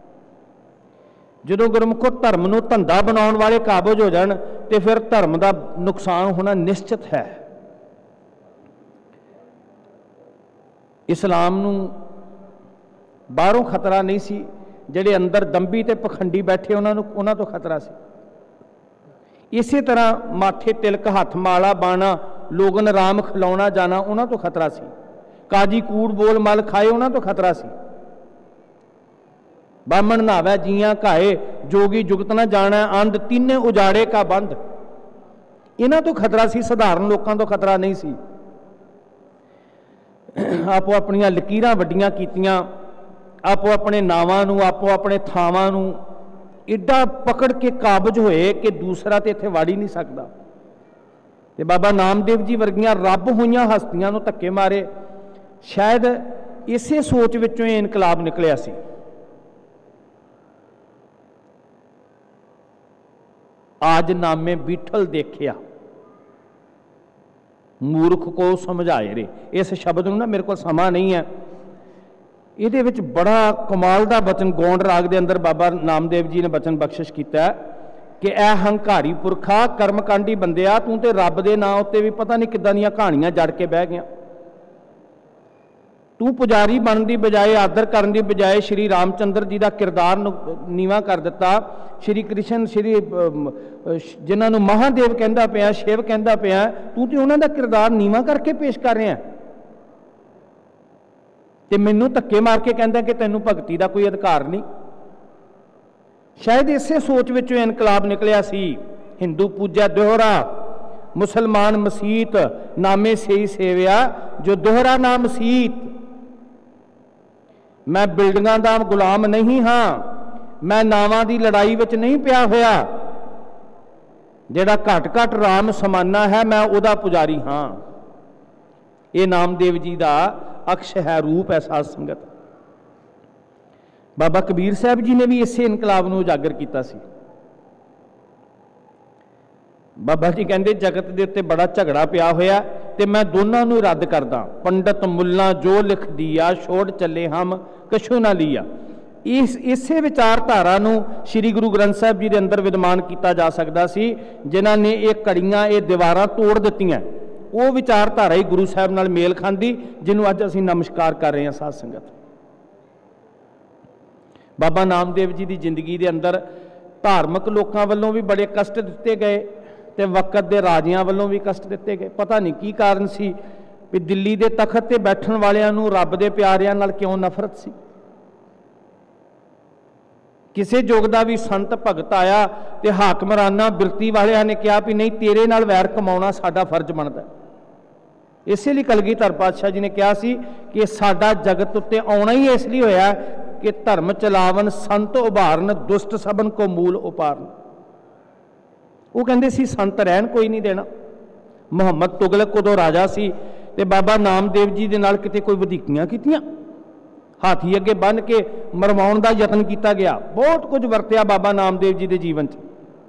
S2: ਜਦੋਂ ਗੁਰਮੁਖੋ ਧਰਮ ਨੂੰ ਧੰਦਾ ਬਣਾਉਣ ਵਾਲੇ ਕਾਬਜ਼ ਹੋ ਜਾਣ ਤੇ ਫਿਰ ਧਰਮ ਦਾ ਨੁਕਸਾਨ ਹੋਣਾ ਨਿਸ਼ਚਿਤ ਹੈ। ਇਸਲਾਮ ਨੂੰ ਬਾਹਰੋਂ ਖਤਰਾ ਨਹੀਂ ਸੀ, ਜਿਹੜੇ ਅੰਦਰ ਦੰਭੀ ਤੇ ਪਖੰਡੀ ਬੈਠੇ ਉਹਨਾਂ ਤੋਂ ਖਤਰਾ ਸੀ। ਇਸੇ ਤਰ੍ਹਾਂ ਮਾਥੇ ਤਿਲਕ, ਹੱਥ ਮਾਲਾ ਬਾਣਾ, ਲੋਗਨ ਰਾਮ ਖਿਲਾਉਣਾ ਜਾਣਾ, ਉਹਨਾਂ ਤੋਂ ਖਤਰਾ ਸੀ। ਕਾਜੀ ਕੂੜ ਬੋਲ ਮਲ ਖਾਏ, ਉਹਨਾਂ ਤੋਂ ਖਤਰਾ ਸੀ। ਬਾਮਣ ਨਾਵੈ ਜੀਆਂ ਘਾਏ, ਜੋਗੀ ਜੁਗਤ ਨਾ ਜਾਣਾ, ਅੰਧ ਤਿੰਨੇ ਉਜਾੜੇ ਕਾ ਬੰਦ, ਇਹਨਾਂ ਤੋਂ ਖਤਰਾ ਸੀ। ਸਧਾਰਨ ਲੋਕਾਂ ਤੋਂ ਖਤਰਾ ਨਹੀਂ ਸੀ। ਆਪੋ ਆਪਣੀਆਂ ਲਕੀਰਾਂ ਵੱਡੀਆਂ ਕੀਤੀਆਂ, ਆਪੋ ਆਪਣੇ ਨਾਵਾਂ ਨੂੰ, ਆਪੋ ਆਪਣੇ ਥਾਵਾਂ ਨੂੰ ਇੱਡਾ ਪਕੜ ਕੇ ਕਾਬਜ਼ ਹੋਏ ਕਿ ਦੂਸਰਾ ਤੇ ਇੱਥੇ ਵੜ ਹੀ ਨਹੀਂ ਸਕਦਾ। ਤੇ ਬਾਬਾ ਨਾਮਦੇਵ ਜੀ ਵਰਗੀਆਂ ਰੱਬ ਹੋਈਆਂ ਹਸਤੀਆਂ ਨੂੰ ਧੱਕੇ ਮਾਰੇ। ਸ਼ਾਇਦ ਇਸੇ ਸੋਚ ਵਿੱਚੋਂ ਇਹ ਇਨਕਲਾਬ ਨਿਕਲਿਆ ਸੀ। ਆਜ ਨਾਮੇ ਬਿਠਲ ਦੇਖਿਆ, ਮੂਰਖ ਕੋ ਸਮਝਾਏ ਰੇ। ਇਸ ਸ਼ਬਦ ਨੂੰ ਨਾ ਮੇਰੇ ਕੋਲ ਸਮਾਂ ਨਹੀਂ ਹੈ, ਇਹਦੇ ਵਿੱਚ ਬੜਾ ਕਮਾਲ ਦਾ ਬਚਨ ਗੌਂਡ ਰਾਗ ਦੇ ਅੰਦਰ ਬਾਬਾ ਨਾਮਦੇਵ ਜੀ ਨੇ ਬਚਨ ਬਖਸ਼ਿਸ਼ ਕੀਤਾ ਕਿ ਐ ਹੰਕਾਰੀ ਪੁਰਖਾ, ਕਰਮਕਾਂਡੀ ਬੰਦਿਆ, ਤੂੰ ਤੇ ਰੱਬ ਦੇ ਨਾਂ ਉੱਤੇ ਵੀ ਪਤਾ ਨਹੀਂ ਕਿੱਦਾਂ ਦੀਆਂ ਕਹਾਣੀਆਂ ਜੜ ਕੇ ਬਹਿ ਗਿਆ। ਤੂੰ ਪੁਜਾਰੀ ਬਣਨ ਦੀ ਬਜਾਏ, ਆਦਰ ਕਰਨ ਦੀ ਬਜਾਏ ਸ਼੍ਰੀ ਰਾਮਚੰਦਰ ਜੀ ਦਾ ਕਿਰਦਾਰ ਨੀਵਾਂ ਕਰ ਦਿੱਤਾ। ਸ਼੍ਰੀ ਕ੍ਰਿਸ਼ਨ, ਜਿਨ੍ਹਾਂ ਨੂੰ ਮਹਾਦੇਵ ਕਹਿੰਦਾ ਪਿਆ, ਸ਼ਿਵ ਕਹਿੰਦਾ ਪਿਆ, ਤੂੰ ਤੇ ਉਹਨਾਂ ਦਾ ਕਿਰਦਾਰ ਨੀਵਾਂ ਕਰਕੇ ਪੇਸ਼ ਕਰ ਰਿਹਾ ਤੇ ਮੈਨੂੰ ਧੱਕੇ ਮਾਰ ਕੇ ਕਹਿੰਦਾ ਕਿ ਤੈਨੂੰ ਭਗਤੀ ਦਾ ਕੋਈ ਅਧਿਕਾਰ ਨਹੀਂ। ਸ਼ਾਇਦ ਇਸੇ ਸੋਚ ਵਿੱਚੋਂ ਇਨਕਲਾਬ ਨਿਕਲਿਆ ਸੀ। ਹਿੰਦੂ ਪੂਜਾ ਦੋਹਰਾ, ਮੁਸਲਮਾਨ ਮਸੀਤ, ਨਾਮੇ ਸਹੀ ਸੇਵਿਆ ਜੋ ਦੋਹਰਾ ਨਾ ਮਸੀਤ। ਮੈਂ ਬਿਲਡਿੰਗਾਂ ਦਾ ਗੁਲਾਮ ਨਹੀਂ ਹਾਂ, ਮੈਂ ਨਾਵਾਂ ਦੀ ਲੜਾਈ ਵਿੱਚ ਨਹੀਂ ਪਿਆ ਹੋਇਆ। ਜਿਹੜਾ ਘੱਟ ਘੱਟ ਰਾਮ ਸਮਾਨਾ ਹੈ, ਮੈਂ ਉਹਦਾ ਪੁਜਾਰੀ ਹਾਂ। ਇਹ ਨਾਮਦੇਵ ਜੀ ਦਾ ਅਕਸ਼ ਹੈ, ਰੂਪ ਹੈ ਸਾਧ ਸੰਗਤ। ਬਾਬਾ ਕਬੀਰ ਸਾਹਿਬ ਜੀ ਨੇ ਵੀ ਇਸੇ ਇਨਕਲਾਬ ਨੂੰ ਉਜਾਗਰ ਕੀਤਾ ਸੀ। ਬਾਬਾ ਜੀ ਕਹਿੰਦੇ ਜਗਤ ਦੇ ਉੱਤੇ ਬੜਾ ਝਗੜਾ ਪਿਆ ਹੋਇਆ ਤੇ ਮੈਂ ਦੋਨਾਂ ਨੂੰ ਰੱਦ ਕਰਦਾ। ਪੰਡਤ ਮੁੱਲਾ ਜੋ ਲਿਖ ਦਿਆ, ਛੋੜ ਚੱਲੇ ਹਮ ਕਛੂ ਨਾ ਲਿਆ। ਇਸੇ ਵਿਚਾਰਧਾਰਾ ਨੂੰ ਸ੍ਰੀ ਗੁਰੂ ਗ੍ਰੰਥ ਸਾਹਿਬ ਜੀ ਦੇ ਅੰਦਰ ਵਿਦਮਾਨ ਕੀਤਾ ਜਾ ਸਕਦਾ ਸੀ। ਜਿਨ੍ਹਾਂ ਨੇ ਇਹ ਕੜੀਆਂ, ਇਹ ਦੀਵਾਰਾਂ ਤੋੜ ਦਿੱਤੀਆਂ, ਉਹ ਵਿਚਾਰਧਾਰਾ ਹੀ ਗੁਰੂ ਸਾਹਿਬ ਨਾਲ ਮੇਲ ਖਾਂਦੀ, ਜਿਹਨੂੰ ਅੱਜ ਅਸੀਂ ਨਮਸਕਾਰ ਕਰ ਰਹੇ ਹਾਂ ਸਾਧ ਸੰਗਤ। ਬਾਬਾ ਨਾਮਦੇਵ ਜੀ ਦੀ ਜ਼ਿੰਦਗੀ ਦੇ ਅੰਦਰ ਧਾਰਮਿਕ ਲੋਕਾਂ ਵੱਲੋਂ ਵੀ ਬੜੇ ਕਸ਼ਟ ਦਿੱਤੇ ਗਏ, ਤੇ ਵਕਤ ਦੇ ਰਾਜਿਆਂ ਵੱਲੋਂ ਵੀ ਕਸ਼ਟ ਦਿੱਤੇ ਗਏ। ਪਤਾ ਨਹੀਂ ਕੀ ਕਾਰਨ ਸੀ ਵੀ ਦਿੱਲੀ ਦੇ ਤਖਤ ਤੇ ਬੈਠਣ ਵਾਲਿਆਂ ਨੂੰ ਰੱਬ ਦੇ ਪਿਆਰਿਆਂ ਨਾਲ ਕਿਉਂ ਨਫ਼ਰਤ ਸੀ। ਕਿਸੇ ਯੁੱਗ ਦਾ ਵੀ ਸੰਤ ਭਗਤ ਆਇਆ ਤੇ ਹਾਕਮਰਾਨਾ ਬਿਰਤੀ ਵਾਲਿਆਂ ਨੇ ਕਿਹਾ ਵੀ ਨਹੀਂ, ਤੇਰੇ ਨਾਲ ਵੈਰ ਕਮਾਉਣਾ ਸਾਡਾ ਫਰਜ਼ ਬਣਦਾ। ਇਸੇ ਲਈ ਕਲਗੀਧਰ ਪਾਤਸ਼ਾਹ ਜੀ ਨੇ ਕਿਹਾ ਸੀ ਕਿ ਸਾਡਾ ਜਗਤ ਉੱਤੇ ਆਉਣਾ ਹੀ ਇਸ ਲਈ ਹੋਇਆ ਕਿ ਧਰਮ ਚਲਾਵਨ ਸੰਤ ਉਭਾਰਨ, ਦੁਸ਼ਟ ਸਭਨ ਕੋ ਮੂਲ ਉਪਾਰਨ। ਉਹ ਕਹਿੰਦੇ ਸੀ ਸੰਤ ਰਹਿਣ ਕੋਈ ਨਹੀਂ ਦੇਣਾ। ਮੁਹੰਮਦ ਤੁਗਲਕ ਉਦੋਂ ਰਾਜਾ ਸੀ ਤੇ ਬਾਬਾ ਨਾਮਦੇਵ ਜੀ ਦੇ ਨਾਲ ਕਿਤੇ ਕੋਈ ਵਧੀਕੀਆਂ ਕੀਤੀਆਂ, ਹਾਥੀ ਅੱਗੇ ਬੰਨ੍ਹ ਕੇ ਮਰਵਾਉਣ ਦਾ ਯਤਨ ਕੀਤਾ ਗਿਆ, ਬਹੁਤ ਕੁਝ ਵਰਤਿਆ ਬਾਬਾ ਨਾਮਦੇਵ ਜੀ ਦੇ ਜੀਵਨ 'ਚ।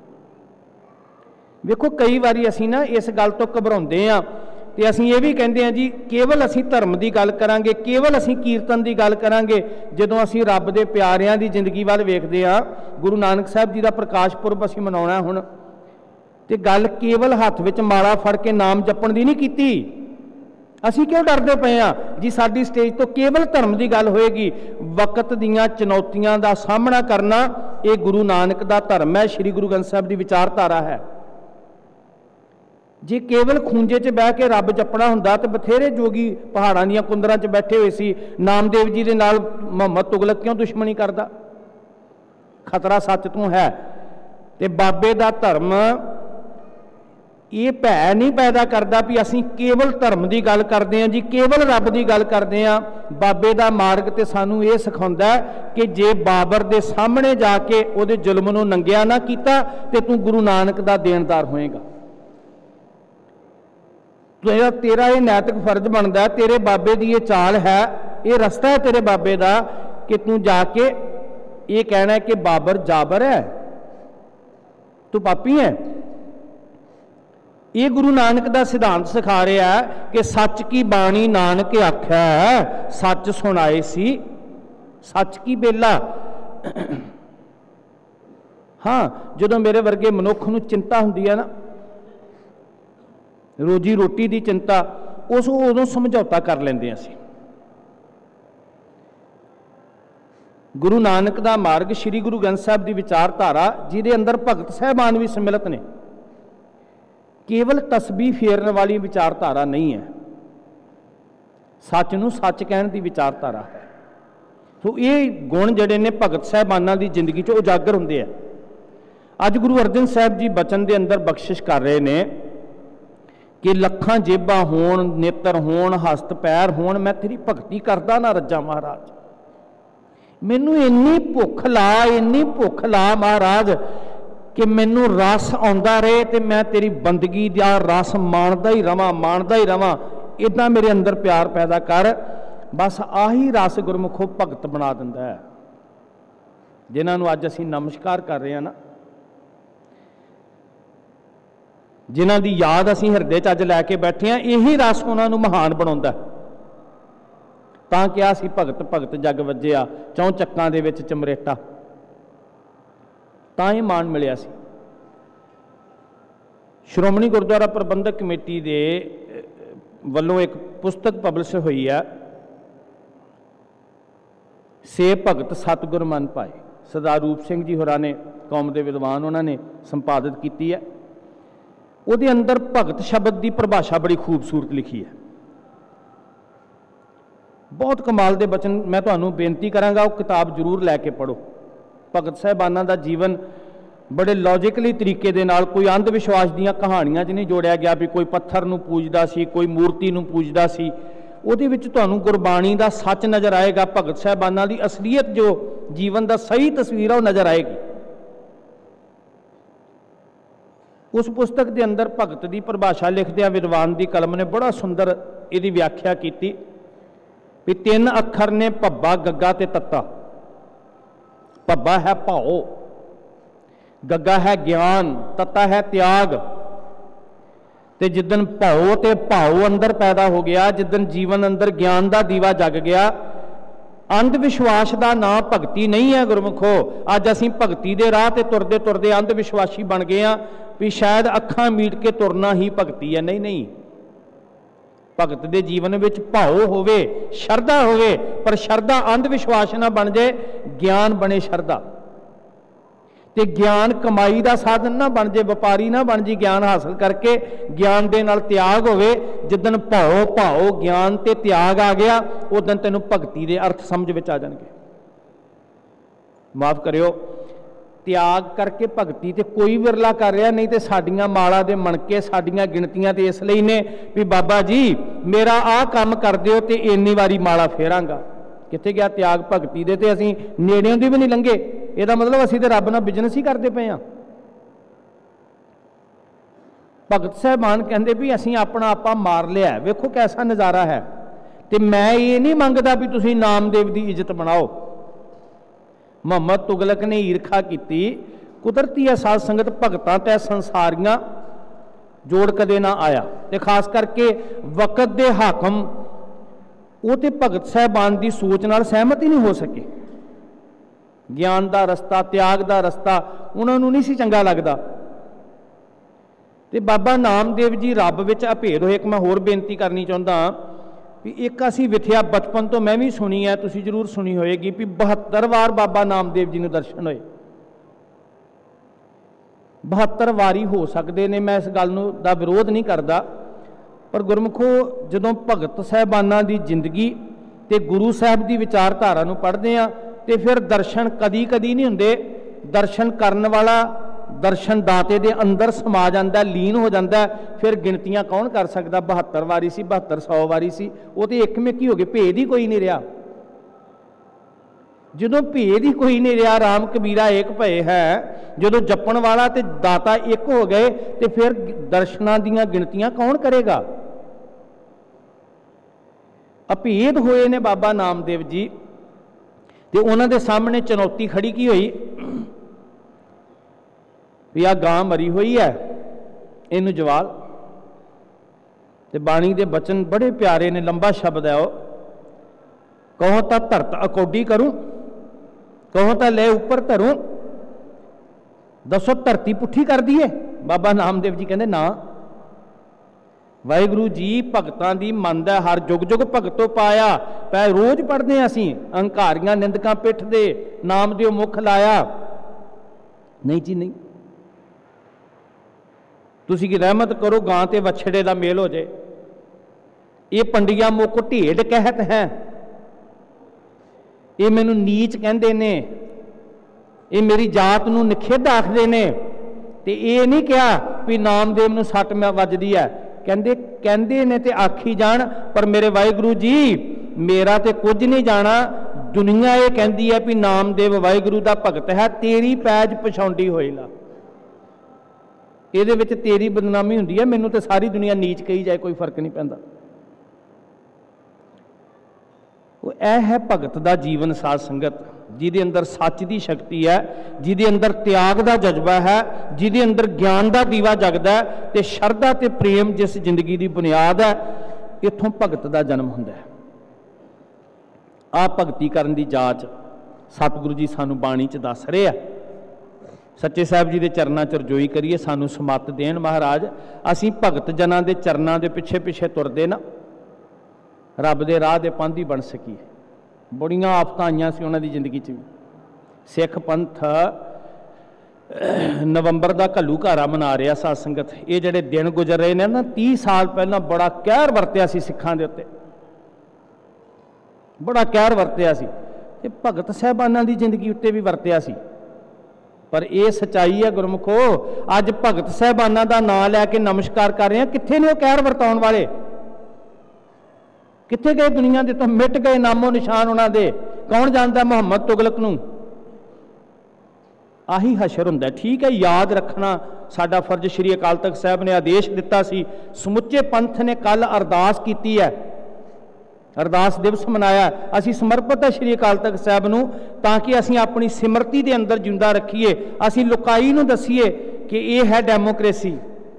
S2: ਵੇਖੋ ਕਈ ਵਾਰੀ ਅਸੀਂ ਨਾ ਇਸ ਗੱਲ ਤੋਂ ਘਬਰਾਉਂਦੇ ਹਾਂ ਤੇ ਅਸੀਂ ਇਹ ਵੀ ਕਹਿੰਦੇ ਹਾਂ ਜੀ ਕੇਵਲ ਅਸੀਂ ਧਰਮ ਦੀ ਗੱਲ ਕਰਾਂਗੇ, ਕੇਵਲ ਅਸੀਂ ਕੀਰਤਨ ਦੀ ਗੱਲ ਕਰਾਂਗੇ। ਜਦੋਂ ਅਸੀਂ ਰੱਬ ਦੇ ਪਿਆਰਿਆਂ ਦੀ ਜ਼ਿੰਦਗੀ ਵੱਲ ਵੇਖਦੇ ਹਾਂ, ਗੁਰੂ ਨਾਨਕ ਸਾਹਿਬ ਜੀ ਦਾ ਪ੍ਰਕਾਸ਼ ਪੁਰਬ ਅਸੀਂ ਮਨਾਉਣਾ ਹੁਣ, ਤੇ ਗੱਲ ਕੇਵਲ ਹੱਥ ਵਿੱਚ ਮਾਲਾ ਫੜ ਕੇ ਨਾਮ ਜਪਣ ਦੀ ਨਹੀਂ ਕੀਤੀ। ਅਸੀਂ ਕਿਉਂ ਡਰਦੇ ਪਏ ਹਾਂ ਜੀ? ਸਾਡੀ ਸਟੇਜ ਤੋਂ ਕੇਵਲ ਧਰਮ ਦੀ ਗੱਲ ਹੋਏਗੀ। ਵਕਤ ਦੀਆਂ ਚੁਣੌਤੀਆਂ ਦਾ ਸਾਹਮਣਾ ਕਰਨਾ ਇਹ ਗੁਰੂ ਨਾਨਕ ਦਾ ਧਰਮ ਹੈ, ਸ੍ਰੀ ਗੁਰੂ ਗ੍ਰੰਥ ਸਾਹਿਬ ਦੀ ਵਿਚਾਰਧਾਰਾ ਹੈ। ਜੇ ਕੇਵਲ ਖੂੰਜੇ 'ਚ ਬਹਿ ਕੇ ਰੱਬ ਜਪਣਾ ਹੁੰਦਾ ਤਾਂ ਬਥੇਰੇ ਜੋਗੀ ਪਹਾੜਾਂ ਦੀਆਂ ਕੁੰਦਰਾਂ 'ਚ ਬੈਠੇ ਹੋਏ ਸੀ। ਨਾਮਦੇਵ ਜੀ ਦੇ ਨਾਲ ਮੁਹੰਮਦ ਤੁਗਲਕ ਕਿਉਂ ਦੁਸ਼ਮਣੀ ਕਰਦਾ? ਖਤਰਾ ਸੱਚ ਤੋਂ ਹੈ। ਤੇ ਬਾਬੇ ਦਾ ਧਰਮ ਇਹ ਭੈ ਨਹੀਂ ਪੈਦਾ ਕਰਦਾ ਵੀ ਅਸੀਂ ਕੇਵਲ ਧਰਮ ਦੀ ਗੱਲ ਕਰਦੇ ਹਾਂ ਜੀ, ਕੇਵਲ ਰੱਬ ਦੀ ਗੱਲ ਕਰਦੇ ਹਾਂ। ਬਾਬੇ ਦਾ ਮਾਰਗ ਤੇ ਸਾਨੂੰ ਇਹ ਸਿਖਾਉਂਦਾ ਕਿ ਜੇ ਬਾਬਰ ਦੇ ਸਾਹਮਣੇ ਜਾ ਕੇ ਉਹਦੇ ਜ਼ੁਲਮ ਨੂੰ ਨੰਗਿਆ ਨਾ ਕੀਤਾ ਤੇ ਤੂੰ ਗੁਰੂ ਨਾਨਕ ਦਾ ਦੇਣਦਾਰ ਹੋਏਗਾ। ਤੇਰਾ ਇਹ ਨੈਤਿਕ ਫਰਜ਼ ਬਣਦਾ, ਤੇਰੇ ਬਾਬੇ ਦੀ ਇਹ ਚਾਲ ਹੈ, ਇਹ ਰਸਤਾ ਹੈ ਤੇਰੇ ਬਾਬੇ ਦਾ ਕਿ ਤੂੰ ਜਾ ਕੇ ਇਹ ਕਹਿਣਾ ਕਿ ਬਾਬਰ ਜਾਬਰ ਹੈ, ਤੂੰ ਪਾਪੀ ਹੈ। ਇਹ ਗੁਰੂ ਨਾਨਕ ਦਾ ਸਿਧਾਂਤ ਸਿਖਾ ਰਿਹਾ ਹੈ ਕਿ ਸੱਚ ਕੀ ਬਾਣੀ ਨਾਨਕ ਆਖਿਆ, ਸੱਚ ਸੁਣਾਏ ਸੀ ਸੱਚ ਕੀ ਬੇਲਾ। ਹਾਂ, ਜਦੋਂ ਮੇਰੇ ਵਰਗੇ ਮਨੁੱਖ ਨੂੰ ਚਿੰਤਾ ਹੁੰਦੀ ਹੈ ਨਾ, ਰੋਜੀ ਰੋਟੀ ਦੀ ਚਿੰਤਾ, ਉਦੋਂ ਸਮਝੌਤਾ ਕਰ ਲੈਂਦੇ ਅਸੀਂ। ਗੁਰੂ ਨਾਨਕ ਦਾ ਮਾਰਗ, ਸ੍ਰੀ ਗੁਰੂ ਗ੍ਰੰਥ ਸਾਹਿਬ ਦੀ ਵਿਚਾਰਧਾਰਾ, ਜਿਹਦੇ ਅੰਦਰ ਭਗਤ ਸਾਹਿਬਾਨ ਵੀ ਸੰਮਿਲਿਤ ਨੇ, ਕੇਵਲ ਤਸਬੀਹ ਫੇਰਨ ਵਾਲੀ ਵਿਚਾਰਧਾਰਾ ਨਹੀਂ ਹੈ, ਸੱਚ ਨੂੰ ਸੱਚ ਕਹਿਣ ਦੀ ਵਿਚਾਰਧਾਰਾ ਹੈ। ਸੋ ਇਹ ਗੁਣ ਜਿਹੜੇ ਨੇ ਭਗਤ ਸਾਹਿਬਾਨਾਂ ਦੀ ਜ਼ਿੰਦਗੀ 'ਚ ਉਜਾਗਰ ਹੁੰਦੇ ਆ। ਅੱਜ ਗੁਰੂ ਅਰਜਨ ਸਾਹਿਬ ਜੀ ਬਚਨ ਦੇ ਅੰਦਰ ਬਖਸ਼ਿਸ਼ ਕਰ ਰਹੇ ਨੇ ਕਿ ਲੱਖਾਂ ਜੇਬਾਂ ਹੋਣ, ਨੇਤਰ ਹੋਣ, ਹਸਤ ਪੈਰ ਹੋਣ, ਮੈਂ ਤੇਰੀ ਭਗਤੀ ਕਰਦਾ ਨਾ ਰੱਜਾਂ ਮਹਾਰਾਜ। ਮੈਨੂੰ ਇੰਨੀ ਭੁੱਖ ਲਾ ਮਹਾਰਾਜ ਕਿ ਮੈਨੂੰ ਰਸ ਆਉਂਦਾ ਰਹੇ ਤੇ ਮੈਂ ਤੇਰੀ ਬੰਦਗੀ ਦਾ ਰਸ ਮਾਣਦਾ ਹੀ ਰਵਾਂ। ਇੱਦਾਂ ਮੇਰੇ ਅੰਦਰ ਪਿਆਰ ਪੈਦਾ ਕਰ। ਬਸ ਆਹੀ ਰਸ ਗੁਰਮੁਖੋ ਭਗਤ ਬਣਾ ਦਿੰਦਾ ਹੈ, ਜਿਨ੍ਹਾਂ ਨੂੰ ਅੱਜ ਅਸੀਂ ਨਮਸਕਾਰ ਕਰ ਰਹੇ ਹਾਂ ਨਾ, ਜਿਨ੍ਹਾਂ ਦੀ ਯਾਦ ਅਸੀਂ ਹਿਰਦੇ 'ਚ ਅੱਜ ਲੈ ਕੇ ਬੈਠੇ ਹਾਂ। ਇਹੀ ਰਸ ਉਹਨਾਂ ਨੂੰ ਮਹਾਨ ਬਣਾਉਂਦਾ। ਤਾਂ ਕਿਹਾ ਸੀ ਭਗਤ ਜਗ ਵੱਜਿਆ, ਚੌਂ ਚੱਕਾਂ ਦੇ ਵਿੱਚ ਚਮਰੇਟਾ, ਤਾਂ ਹੀ ਮਾਣ ਮਿਲਿਆ ਸੀ। ਸ਼੍ਰੋਮਣੀ ਗੁਰਦੁਆਰਾ ਪ੍ਰਬੰਧਕ ਕਮੇਟੀ ਦੇ ਵੱਲੋਂ ਇੱਕ ਪੁਸਤਕ ਪਬਲਿਸ਼ ਹੋਈ ਹੈ, ਸੇ ਭਗਤ ਸਤਿਗੁਰ ਮਨ ਪਾਏ। ਸਰਦਾਰ ਰੂਪ ਸਿੰਘ ਜੀ ਹੋਰਾਂ ਨੇ, ਕੌਮ ਦੇ ਵਿਦਵਾਨ, ਉਹਨਾਂ ਨੇ ਸੰਪਾਦਿਤ ਕੀਤੀ ਹੈ। ਉਹਦੇ ਅੰਦਰ ਭਗਤ ਸ਼ਬਦ ਦੀ ਪਰਿਭਾਸ਼ਾ ਬੜੀ ਖੂਬਸੂਰਤ ਲਿਖੀ ਹੈ, ਬਹੁਤ ਕਮਾਲ ਦੇ ਬਚਨ। ਮੈਂ ਤੁਹਾਨੂੰ ਬੇਨਤੀ ਕਰਾਂਗਾ ਉਹ ਕਿਤਾਬ ਜ਼ਰੂਰ ਲੈ ਕੇ ਪੜ੍ਹੋ। ਭਗਤ ਸਾਹਿਬਾਨਾਂ ਦਾ ਜੀਵਨ ਬੜੇ ਲੌਜੀਕਲੀ ਤਰੀਕੇ ਦੇ ਨਾਲ, ਕੋਈ ਅੰਧ ਵਿਸ਼ਵਾਸ ਦੀਆਂ ਕਹਾਣੀਆਂ 'ਚ ਨਹੀਂ ਜੋੜਿਆ ਗਿਆ ਵੀ ਕੋਈ ਪੱਥਰ ਨੂੰ ਪੂਜਦਾ ਸੀ, ਕੋਈ ਮੂਰਤੀ ਨੂੰ ਪੂਜਦਾ ਸੀ। ਉਹਦੇ ਵਿੱਚ ਤੁਹਾਨੂੰ ਗੁਰਬਾਣੀ ਦਾ ਸੱਚ ਨਜ਼ਰ ਆਏਗਾ, ਭਗਤ ਸਾਹਿਬਾਨਾਂ ਦੀ ਅਸਲੀਅਤ, ਜੋ ਜੀਵਨ ਦਾ ਸਹੀ ਤਸਵੀਰ ਆ, ਉਹ ਨਜ਼ਰ ਆਏਗੀ। ਉਸ ਪੁਸਤਕ ਦੇ ਅੰਦਰ ਭਗਤ ਦੀ ਪਰਿਭਾਸ਼ਾ ਲਿਖਦਿਆਂ ਵਿਦਵਾਨ ਦੀ ਕਲਮ ਨੇ ਬੜਾ ਸੁੰਦਰ ਇਹਦੀ ਵਿਆਖਿਆ ਕੀਤੀ ਵੀ 3 ਅੱਖਰ ਨੇ, ਭੱਬਾ, ਗੱਗਾ ਤੇ ਤੱਤਾ। ਭੱਬਾ ਹੈ ਭਾਉ, ਗੱਗਾ ਹੈ ਗਿਆਨ, ਤੱਤਾ ਹੈ ਤਿਆਗ। ਤੇ ਜਿੱਦਣ ਭਾਉ ਤੇ ਭਾਉ ਅੰਦਰ ਪੈਦਾ ਹੋ ਗਿਆ, ਜਿੱਦਣ ਜੀਵਨ ਅੰਦਰ ਗਿਆਨ ਦਾ ਦੀਵਾ ਜਗ ਗਿਆ, ਅੰਧ ਵਿਸ਼ਵਾਸ ਦਾ ਨਾਂ ਭਗਤੀ ਨਹੀਂ ਹੈ ਗੁਰਮੁਖੋ। ਅੱਜ ਅਸੀਂ ਭਗਤੀ ਦੇ ਰਾਹ ਤੇ ਤੁਰਦੇ ਤੁਰਦੇ ਅੰਧ ਵਿਸ਼ਵਾਸੀ ਬਣ ਗਏ ਹਾਂ ਵੀ ਸ਼ਾਇਦ ਅੱਖਾਂ ਮੀਟ ਕੇ ਤੁਰਨਾ ਹੀ ਭਗਤੀ ਹੈ। ਨਹੀਂ, ਭਗਤ ਦੇ ਜੀਵਨ ਵਿੱਚ ਭਾਉ ਹੋਵੇ, ਸ਼ਰਧਾ ਹੋਵੇ, ਪਰ ਸ਼ਰਧਾ ਅੰਧ ਵਿਸ਼ਵਾਸ ਨਾ ਬਣ ਜਾਏ, ਗਿਆਨ ਬਣੇ ਸ਼ਰਧਾ। ਤੇ ਗਿਆਨ ਕਮਾਈ ਦਾ ਸਾਧਨ ਨਾ ਬਣ ਜੇ, ਵਪਾਰੀ ਨਾ ਬਣ ਜੀ। ਗਿਆਨ ਹਾਸਲ ਕਰਕੇ ਗਿਆਨ ਦੇ ਨਾਲ ਤਿਆਗ ਹੋਵੇ। ਜਿੱਦਣ ਭਾਓ ਗਿਆਨ ਤੇ ਤਿਆਗ ਆ ਗਿਆ, ਉਦੋਂ ਤੈਨੂੰ ਭਗਤੀ ਦੇ ਅਰਥ ਸਮਝ ਵਿੱਚ ਆ ਜਾਣਗੇ। ਮਾਫ ਕਰਿਓ, ਤਿਆਗ ਕਰਕੇ ਭਗਤੀ ਤੇ ਕੋਈ ਵਿਰਲਾ ਕਰ ਰਿਹਾ, ਨਹੀਂ ਤੇ ਸਾਡੀਆਂ ਮਾਲਾ ਦੇ ਮਣਕੇ, ਸਾਡੀਆਂ ਗਿਣਤੀਆਂ ਤੇ ਇਸ ਲਈ ਨੇ ਵੀ ਬਾਬਾ ਜੀ ਮੇਰਾ ਆਹ ਕੰਮ ਕਰ ਦਿਓ ਤੇ ਇੰਨੀ ਵਾਰੀ ਮਾਲਾ ਫੇਰਾਂਗਾ। ਕਿੱਥੇ ਗਿਆ ਤਿਆਗ ਭਗਤੀ ਦੇ? ਤੇ ਅਸੀਂ ਨੇੜਿਓਂ ਦੀ ਵੀ ਨਹੀਂ ਲੰਘੇ। ਇਹਦਾ ਮਤਲਬ ਅਸੀਂ ਤੇ ਰੱਬ ਨਾਲ ਬਿਜ਼ਨਸ ਹੀ ਕਰਦੇ ਪਏ ਹਾਂ। ਭਗਤ ਸਾਹਿਬਾਨ ਕਹਿੰਦੇ ਵੀ ਅਸੀਂ ਆਪਣਾ ਆਪਾ ਮਾਰ ਲਿਆ। ਵੇਖੋ ਕੈਸਾ ਨਜ਼ਾਰਾ ਹੈ। ਤੇ ਮੈਂ ਇਹ ਨਹੀਂ ਮੰਗਦਾ ਵੀ ਤੁਸੀਂ ਨਾਮਦੇਵ ਦੀ ਇੱਜ਼ਤ ਬਣਾਓ। ਮੁਹੰਮਦ ਤੁਗਲਕ ਨੇ ਈਰਖਾ ਕੀਤੀ। ਕੁਦਰਤੀ ਹੈ ਸਾਧ ਸੰਗਤ, ਭਗਤਾਂ ਤੇ ਸੰਸਾਰੀਆਂ ਜੋੜ ਕਦੇ ਨਾ ਆਇਆ। ਤੇ ਖਾਸ ਕਰਕੇ ਵਕਤ ਦੇ ਹਾਕਮ ਉਹ ਤੇ ਭਗਤ ਸਾਹਿਬਾਨ ਦੀ ਸੋਚ ਨਾਲ ਸਹਿਮਤ ਹੀ ਨਹੀਂ ਹੋ ਸਕੇ। ਗਿਆਨ ਦਾ ਰਸਤਾ, ਤਿਆਗ ਦਾ ਰਸਤਾ ਉਹਨਾਂ ਨੂੰ ਨਹੀਂ ਸੀ ਚੰਗਾ ਲੱਗਦਾ। ਤੇ ਬਾਬਾ ਨਾਮਦੇਵ ਜੀ ਰੱਬ ਵਿੱਚ ਅਭੇਦ ਹੋਏ। ਇੱਕ ਮੈਂ ਹੋਰ ਬੇਨਤੀ ਕਰਨੀ ਚਾਹੁੰਦਾ ਵੀ ਇੱਕ ਅਸੀਂ ਵਿਥਿਆ ਬਚਪਨ ਤੋਂ ਮੈਂ ਵੀ ਸੁਣੀ ਹੈ, ਤੁਸੀਂ ਜ਼ਰੂਰ ਸੁਣੀ ਹੋਏਗੀ ਵੀ 72 ਵਾਰ ਬਾਬਾ ਨਾਮਦੇਵ ਜੀ ਨੂੰ ਦਰਸ਼ਨ ਹੋਏ। 72 ਵਾਰੀ ਹੋ ਸਕਦੇ ਨੇ, ਮੈਂ ਇਸ ਗੱਲ ਨੂੰ ਦਾ ਵਿਰੋਧ ਨਹੀਂ ਕਰਦਾ। ਪਰ ਗੁਰਮੁਖੋ, ਜਦੋਂ ਭਗਤ ਸਾਹਿਬਾਨਾਂ ਦੀ ਜ਼ਿੰਦਗੀ ਤੇ ਗੁਰੂ ਸਾਹਿਬ ਦੀ ਵਿਚਾਰਧਾਰਾ ਨੂੰ ਪੜ੍ਹਦੇ ਆ ਤੇ ਫਿਰ ਦਰਸ਼ਨ ਕਦੀ ਨਹੀਂ ਹੁੰਦੇ। ਦਰਸ਼ਨ ਕਰਨ ਵਾਲਾ ਦਰਸ਼ਨ ਦਾਤੇ ਦੇ ਅੰਦਰ ਸਮਾ ਜਾਂਦਾ, ਲੀਨ ਹੋ ਜਾਂਦਾ। ਫਿਰ ਗਿਣਤੀਆਂ ਕੌਣ ਕਰ ਸਕਦਾ? 72 ਵਾਰੀ ਸੀ, 72 100 ਵਾਰੀ ਸੀ, ਉਹ ਤੇ ਇੱਕਮਿੱਕੀ ਹੋ ਗਏ। ਭੇਦ ਹੀ ਕੋਈ ਨਹੀਂ ਰਿਹਾ। ਜਦੋਂ ਭੇਦ ਹੀ ਕੋਈ ਨਹੀਂ ਰਿਹਾ, ਰਾਮ ਕਬੀਰਾ ਏਕ ਭਏ ਹੈ, ਜਦੋਂ ਜਪਣ ਵਾਲਾ ਤੇ ਦਾਤਾ ਇੱਕ ਹੋ ਗਏ, ਤੇ ਫਿਰ ਦਰਸ਼ਨਾਂ ਦੀਆਂ ਗਿਣਤੀਆਂ ਕੌਣ ਕਰੇਗਾ? ਅਭੇਦ ਹੋਏ ਨੇ ਬਾਬਾ ਨਾਮਦੇਵ ਜੀ। ਤੇ ਉਹਨਾਂ ਦੇ ਸਾਹਮਣੇ ਚੁਣੌਤੀ ਖੜੀ ਕੀ ਹੋਈ ਵੀ ਆਹ ਗਾਂ ਮਰੀ ਹੋਈ ਹੈ, ਇਹਨੂੰ ਜਵਾਲ। ਤੇ ਬਾਣੀ ਦੇ ਬਚਨ ਬੜੇ ਪਿਆਰੇ ਨੇ, ਲੰਬਾ ਸ਼ਬਦ ਹੈ ਉਹ। ਕਹੋ ਤਾਂ ਧਰਤ ਅਕੋਡੀ ਕਰੂੰ, ਕਹੋ ਤਾਂ ਲੈ ਉੱਪਰ ਧਰੂੰ। ਦੱਸੋ ਧਰਤੀ ਪੁੱਠੀ ਕਰ ਦਈਏ? ਬਾਬਾ ਨਾਮਦੇਵ ਜੀ ਕਹਿੰਦੇ ਨਾ। ਵਾਹਿਗੁਰੂ ਜੀ ਭਗਤਾਂ ਦੀ ਮੰਨਦਾ, ਹਰ ਜੁਗ ਜੁਗ ਭਗਤੋਂ ਪਾਇਆ। ਪੈ ਰੋਜ਼ ਪੜ੍ਹਦੇ ਹਾਂ ਅਸੀਂ, ਅਹੰਕਾਰੀਆਂ ਨਿੰਦਕਾਂ ਪਿੱਠ ਦੇ, ਨਾਮਦੇਵ ਮੁਖ ਲਾਇਆ। ਨਹੀਂ ਜੀ ਨਹੀਂ, ਤੁਸੀਂ ਕੀ ਰਹਿਮਤ ਕਰੋ ਗਾਂ ਤੇ ਵਛੜੇ ਦਾ ਮੇਲ ਹੋ ਜਾਏ। ਇਹ ਪੰਡੀਆਂ ਮੁੱਖ ਢੇਡ ਕਹਿਤ ਹੈ, ਇਹ ਮੈਨੂੰ ਨੀਚ ਕਹਿੰਦੇ ਨੇ, ਇਹ ਮੇਰੀ ਜਾਤ ਨੂੰ ਨਿਖੇਧ ਆਖਦੇ ਨੇ। ਤੇ ਇਹ ਨਹੀਂ ਕਿਹਾ ਵੀ ਨਾਮਦੇਵ ਨੂੰ ਸੱਟ ਵੱਜਦੀ ਹੈ। ਕਹਿੰਦੇ ਨੇ ਤੇ ਆਖੀ ਜਾਣ, ਪਰ ਮੇਰੇ ਵਾਹਿਗੁਰੂ ਜੀ ਮੇਰਾ ਤੇ ਕੁਝ ਨਹੀਂ ਜਾਣਾ। ਦੁਨੀਆ ਇਹ ਕਹਿੰਦੀ ਹੈ ਵੀ ਨਾਮਦੇਵ ਵਾਹਿਗੁਰੂ ਦਾ ਭਗਤ ਹੈ, ਤੇਰੀ ਪੈਜ ਪਛਾਉਂਦੀ ਹੋਈ ਲਾ। ਇਹਦੇ ਵਿੱਚ ਤੇਰੀ ਬਦਨਾਮੀ ਹੁੰਦੀ ਹੈ, ਮੈਨੂੰ ਤੇ ਸਾਰੀ ਦੁਨੀਆ ਨੀਚ ਕਹੀ ਜਾਏ, ਕੋਈ ਫਰਕ ਨਹੀਂ ਪੈਂਦਾ। ਉਹ ਇਹ ਹੈ ਭਗਤ ਦਾ ਜੀਵਨ ਸਾਧ ਸੰਗਤ, ਜਿਹਦੇ ਅੰਦਰ ਸੱਚ ਦੀ ਸ਼ਕਤੀ ਹੈ, ਜਿਹਦੇ ਅੰਦਰ ਤਿਆਗ ਦਾ ਜਜ਼ਬਾ ਹੈ, ਜਿਹਦੇ ਅੰਦਰ ਗਿਆਨ ਦਾ ਦੀਵਾ ਜਗਦਾ ਹੈ, ਤੇ ਸ਼ਰਧਾ ਤੇ ਪ੍ਰੇਮ ਜਿਸ ਜ਼ਿੰਦਗੀ ਦੀ ਬੁਨਿਆਦ ਹੈ। ਇੱਥੋਂ ਭਗਤ ਦਾ ਜਨਮ ਹੁੰਦਾ ਹੈ। ਆਹ ਭਗਤੀ ਕਰਨ ਦੀ ਜਾਚ ਸਤਿਗੁਰੂ ਜੀ ਸਾਨੂੰ ਬਾਣੀ 'ਚ ਦੱਸ ਰਹੇ ਆ। ਸੱਚੇ ਸਾਹਿਬ ਜੀ ਦੇ ਚਰਨਾਂ 'ਚ ਰਜੋਈ ਕਰੀਏ, ਸਾਨੂੰ ਸਮੱਤ ਦੇਣ ਮਹਾਰਾਜ। ਅਸੀਂ ਭਗਤ ਜਨਾਂ ਦੇ ਚਰਨਾਂ ਦੇ ਪਿੱਛੇ ਪਿੱਛੇ ਤੁਰਦੇ ਨਾ, ਰੱਬ ਦੇ ਰਾਹ ਦੇ ਪਾਂਧੀ ਬਣ ਸਕੀਏ। ਬੜੀਆਂ ਆਫਤਾਂ ਆਈਆਂ ਸੀ ਉਹਨਾਂ ਦੀ ਜ਼ਿੰਦਗੀ 'ਚ ਵੀ। ਸਿੱਖ ਪੰਥ ਨਵੰਬਰ ਦਾ ਘੱਲੂ ਘਾਰਾ ਮਨਾ ਰਿਹਾ ਸਾਧ ਸੰਗਤ। ਇਹ ਜਿਹੜੇ ਦਿਨ ਗੁਜ਼ਰ ਰਹੇ ਨੇ ਨਾ, 30 ਸਾਲ ਪਹਿਲਾਂ ਬੜਾ ਕਹਿਰ ਵਰਤਿਆ ਸੀ ਸਿੱਖਾਂ ਦੇ ਉੱਤੇ, ਬੜਾ ਕਹਿਰ ਵਰਤਿਆ ਸੀ। ਤੇ ਭਗਤ ਸਾਹਿਬਾਨਾਂ ਦੀ ਜ਼ਿੰਦਗੀ ਉੱਤੇ ਵੀ ਵਰਤਿਆ ਸੀ। ਪਰ ਇਹ ਸੱਚਾਈ ਹੈ ਗੁਰਮੁਖੋ, ਅੱਜ ਭਗਤ ਸਾਹਿਬਾਨਾਂ ਦਾ ਨਾਂ ਲੈ ਕੇ ਨਮਸਕਾਰ ਕਰ ਰਹੇ ਹਾਂ। ਕਿੱਥੇ ਨੇ ਉਹ ਕਹਿਰ ਵਰਤਾਉਣ ਵਾਲੇ? ਕਿੱਥੇ ਗਏ ਦੁਨੀਆ ਦੇ ਤੋਂ? ਮਿਟ ਗਏ ਨਾਮੋ ਨਿਸ਼ਾਨ ਉਹਨਾਂ ਦੇ। ਕੌਣ ਜਾਣਦਾ ਮੁਹੰਮਦ ਤੁਗਲਕ ਨੂੰ? ਆਹੀ ਹਸ਼ਰ ਹੁੰਦਾ। ਠੀਕ ਹੈ, ਯਾਦ ਰੱਖਣਾ ਸਾਡਾ ਫਰਜ਼। ਸ਼੍ਰੀ ਅਕਾਲ ਤਖਤ ਸਾਹਿਬ ਨੇ ਆਦੇਸ਼ ਦਿੱਤਾ ਸੀ, ਸਮੁੱਚੇ ਪੰਥ ਨੇ ਕੱਲ ਅਰਦਾਸ ਕੀਤੀ ਹੈ, ਅਰਦਾਸ ਦਿਵਸ ਮਨਾਇਆ। ਅਸੀਂ ਸਮਰਪਿਤ ਹੈ ਸ਼੍ਰੀ ਅਕਾਲ ਤਖਤ ਸਾਹਿਬ ਨੂੰ, ਤਾਂ ਕਿ ਅਸੀਂ ਆਪਣੀ ਸਿਮਰਤੀ ਦੇ ਅੰਦਰ ਜਿੰਦਾ ਰੱਖੀਏ। ਅਸੀਂ ਲੁਕਾਈ ਨੂੰ ਦਸੀਏ ਕਿ ਇਹ ਹੈ ਡੈਮੋਕ੍ਰੇਸੀ।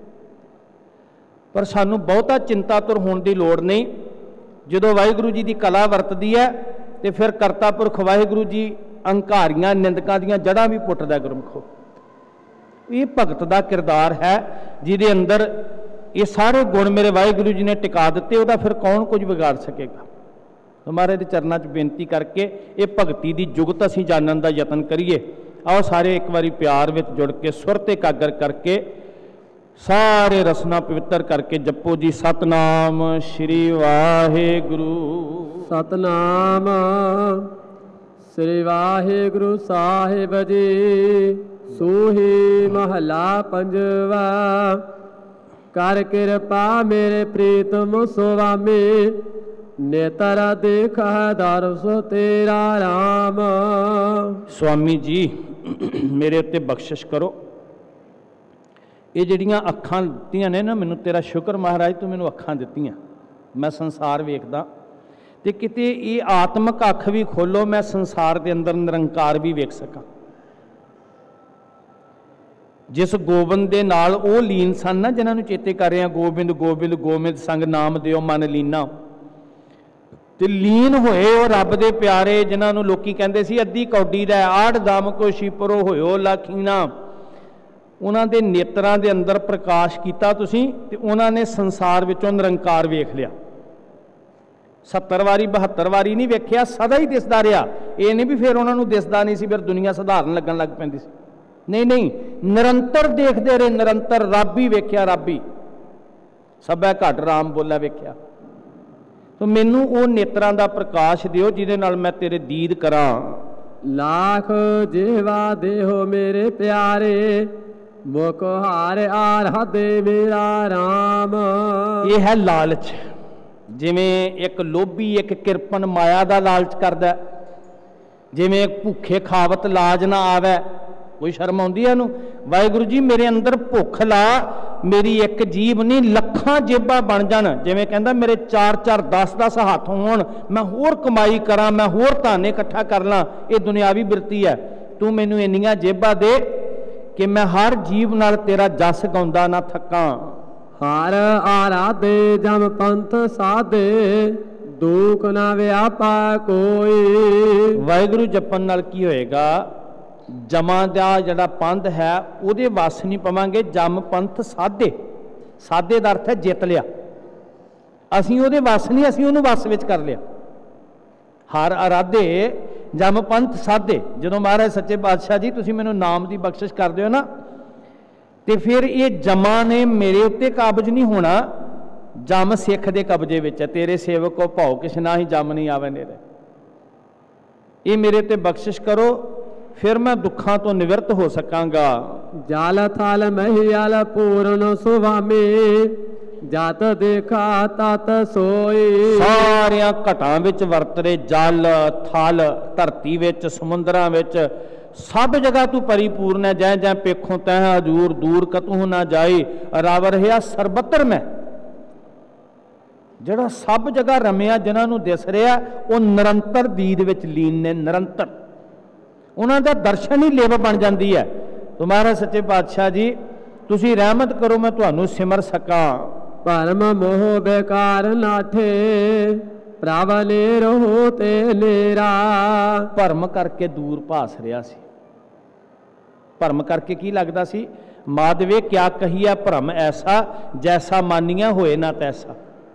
S2: ਪਰ ਸਾਨੂੰ ਬਹੁਤਾ ਚਿੰਤਾਤੁਰ ਹੋਣ ਦੀ ਲੋੜ ਨਹੀਂ। ਜਦੋਂ ਵਾਹਿਗੁਰੂ ਜੀ ਦੀ ਕਲਾ ਵਰਤਦੀ ਹੈ ਤੇ ਫਿਰ ਕਰਤਾ ਪੁਰਖ ਵਾਹਿਗੁਰੂ ਜੀ ਅਹੰਕਾਰੀਆਂ ਨਿੰਦਕਾਂ ਦੀਆਂ ਜੜ੍ਹਾਂ ਵੀ ਪੁੱਟਦਾ ਗੁਰਮੁਖੋ। ਇਹ ਭਗਤ ਦਾ ਕਿਰਦਾਰ ਹੈ, ਜਿਹਦੇ ਅੰਦਰ ਇਹ ਸਾਰੇ ਗੁਣ ਮੇਰੇ ਵਾਹਿਗੁਰੂ ਜੀ ਨੇ ਟਿਕਾ ਦਿੱਤੇ। ਉਹਦਾ ਫਿਰ ਕੌਣ ਕੁਝ ਵਿਗਾੜ ਸਕੇਗਾ? ਹਮਾਰੇ ਦੇ ਚਰਨਾਂ 'ਚ ਬੇਨਤੀ ਕਰਕੇ ਇਹ ਭਗਤੀ ਦੀ ਜੁਗਤ ਅਸੀਂ ਜਾਣਨ ਦਾ ਯਤਨ ਕਰੀਏ। आओ सारे एक बारी प्यार में जुड़ के सुर ते एकागर करके सारे रसना पवित्र करके जपो जी सतनाम श्री वाहेगुरु।
S1: सतनाम श्री वाहेगुरु साहिब जी। सूही महला पंजवा। कर कृपा मेरे प्रीतम सुवामी। नेतर देखा दरस तेरा राम।
S2: स्वामी जी मेरे उत्ते बख्शिश करो, ये जड़ियाँ अखां दित्तियां ने ना मैनू, तेरा शुक्र महाराज तू मैनू अखां दित्तियां, मैं संसार वेखदा ते किते ये आत्मक अख भी खोलो, मैं संसार के अंदर निरंकार भी वेख सकां। जिस गोबिंद दे नाल ओ लीन सन ना, जिन्हां नूं चेते कर रहे हैं, गोबिंद गोबिंद गोबिंद संग नाम दिओ मन लीना, ते लीन होए वो रब दे प्यारे जिन्हां नूं लोकी कहंदे सी अद्धी कौडी दा आठ दाम को शिपरो होयो लाखीना। उन्हां दे नेत्रां दे अंदर प्रकाश कीता तुसीं ते उन्हां ने संसार विचों निरंकार वेख लिया। 70 वारी 72 वारी नहीं वेख्या, सदा ही दिसदा रहा। ये नहीं भी फिर उन्हां नूं दिसदा नहीं सी, फिर दुनिया सधारण लगन लग पैंदी सी। नहीं नहीं, निरंतर देखते रहे, निरंतर रब ही वेख्या, रब ही सबै घट राम बोला वेख्या। तो मैनू वो नेत्रां दा प्रकाश दिओ जिहदे नाल मैं तेरे दीद करां।
S1: लाख जेवा देहो मेरे प्यारे। मुख हार आराधे मेरा राम।
S2: ये है लालच। जिवें एक लोभी एक किरपन माया दा लालच करदा, जिवें एक भुखे खावत लाज ना आवे, कोई शर्म आउंदी है इहनूं। वाहिगुरू जी मेरे अंदर भुख ला, मेरी एक जीभ नहीं लखां जेबां बन जाण। जिवें कहंदा मेरे 4-4 10-10 हाथ होण, मैं होर कमाई करां, मैं होर धन इकट्ठा कर लां। ये दुनियावी बिरती है। तू मैनूं इन्नियां जेबां दे कि मैं हर जीव नाल तेरा जस गाउंदा ना थकां।
S1: हर आराधे जम पंथ साधे। दुख ना व्यापा कोई।
S2: वाहिगुरू जपन नाल की होएगा? जमा का जड़ा पंथ है उहदे वस नहीं पवांगे। जम पंथ साधे, साधे का अर्थ है जित लिया। असीं उहदे वस नहीं, असीं उहनूं वस विच कर लिया। हर आराधे जम पंथ साधे। जदों महाराज सच्चे पातशाह जी तुसीं मैनूं नाम की बख्शिश कर दिओ ना, तो फिर ये जमा ने मेरे उत्ते काबज नहीं होना। जम सिख दे कब्जे विच है। तेरे सेवक को भाओ किश ना ही जम नहीं आवे नेरे। ये मेरे उत्ते बख्शिश करो, फिर मैं दुखों तो निवृत्त हो सकांगा।
S1: जाल थाल महियाल पूर्ण सुवामी। जात देखा तात सोई।
S2: सारिया घटां विच वरत रहे, जल थल धरती विच समुद्रां विच सब जगह तू परिपूर्ण है। जै जै पेखों तह हजूर दूर कतहू ना जाई। रव रहा सरबत्र में। जड़ा सब जगह रमिया जिन्हां नूं दिस रहा वो निरंतर दीद विच लीन ने। निरंतर उन्हां दा दर्शन ही लिव बन जाती है। तो महाराज सच्चे पातशाह जी तुसी रहमत करो मैं तुहानूं सिमर सकां।
S1: भरम मोह बेकार नाठे। प्रभ नेर होते नेरा।
S2: भरम करके दूर भास रहा सी। भरम करके की लगता सी? माधवे क्या कहिया भरम ऐसा, जैसा मानिया होए ना तैसा।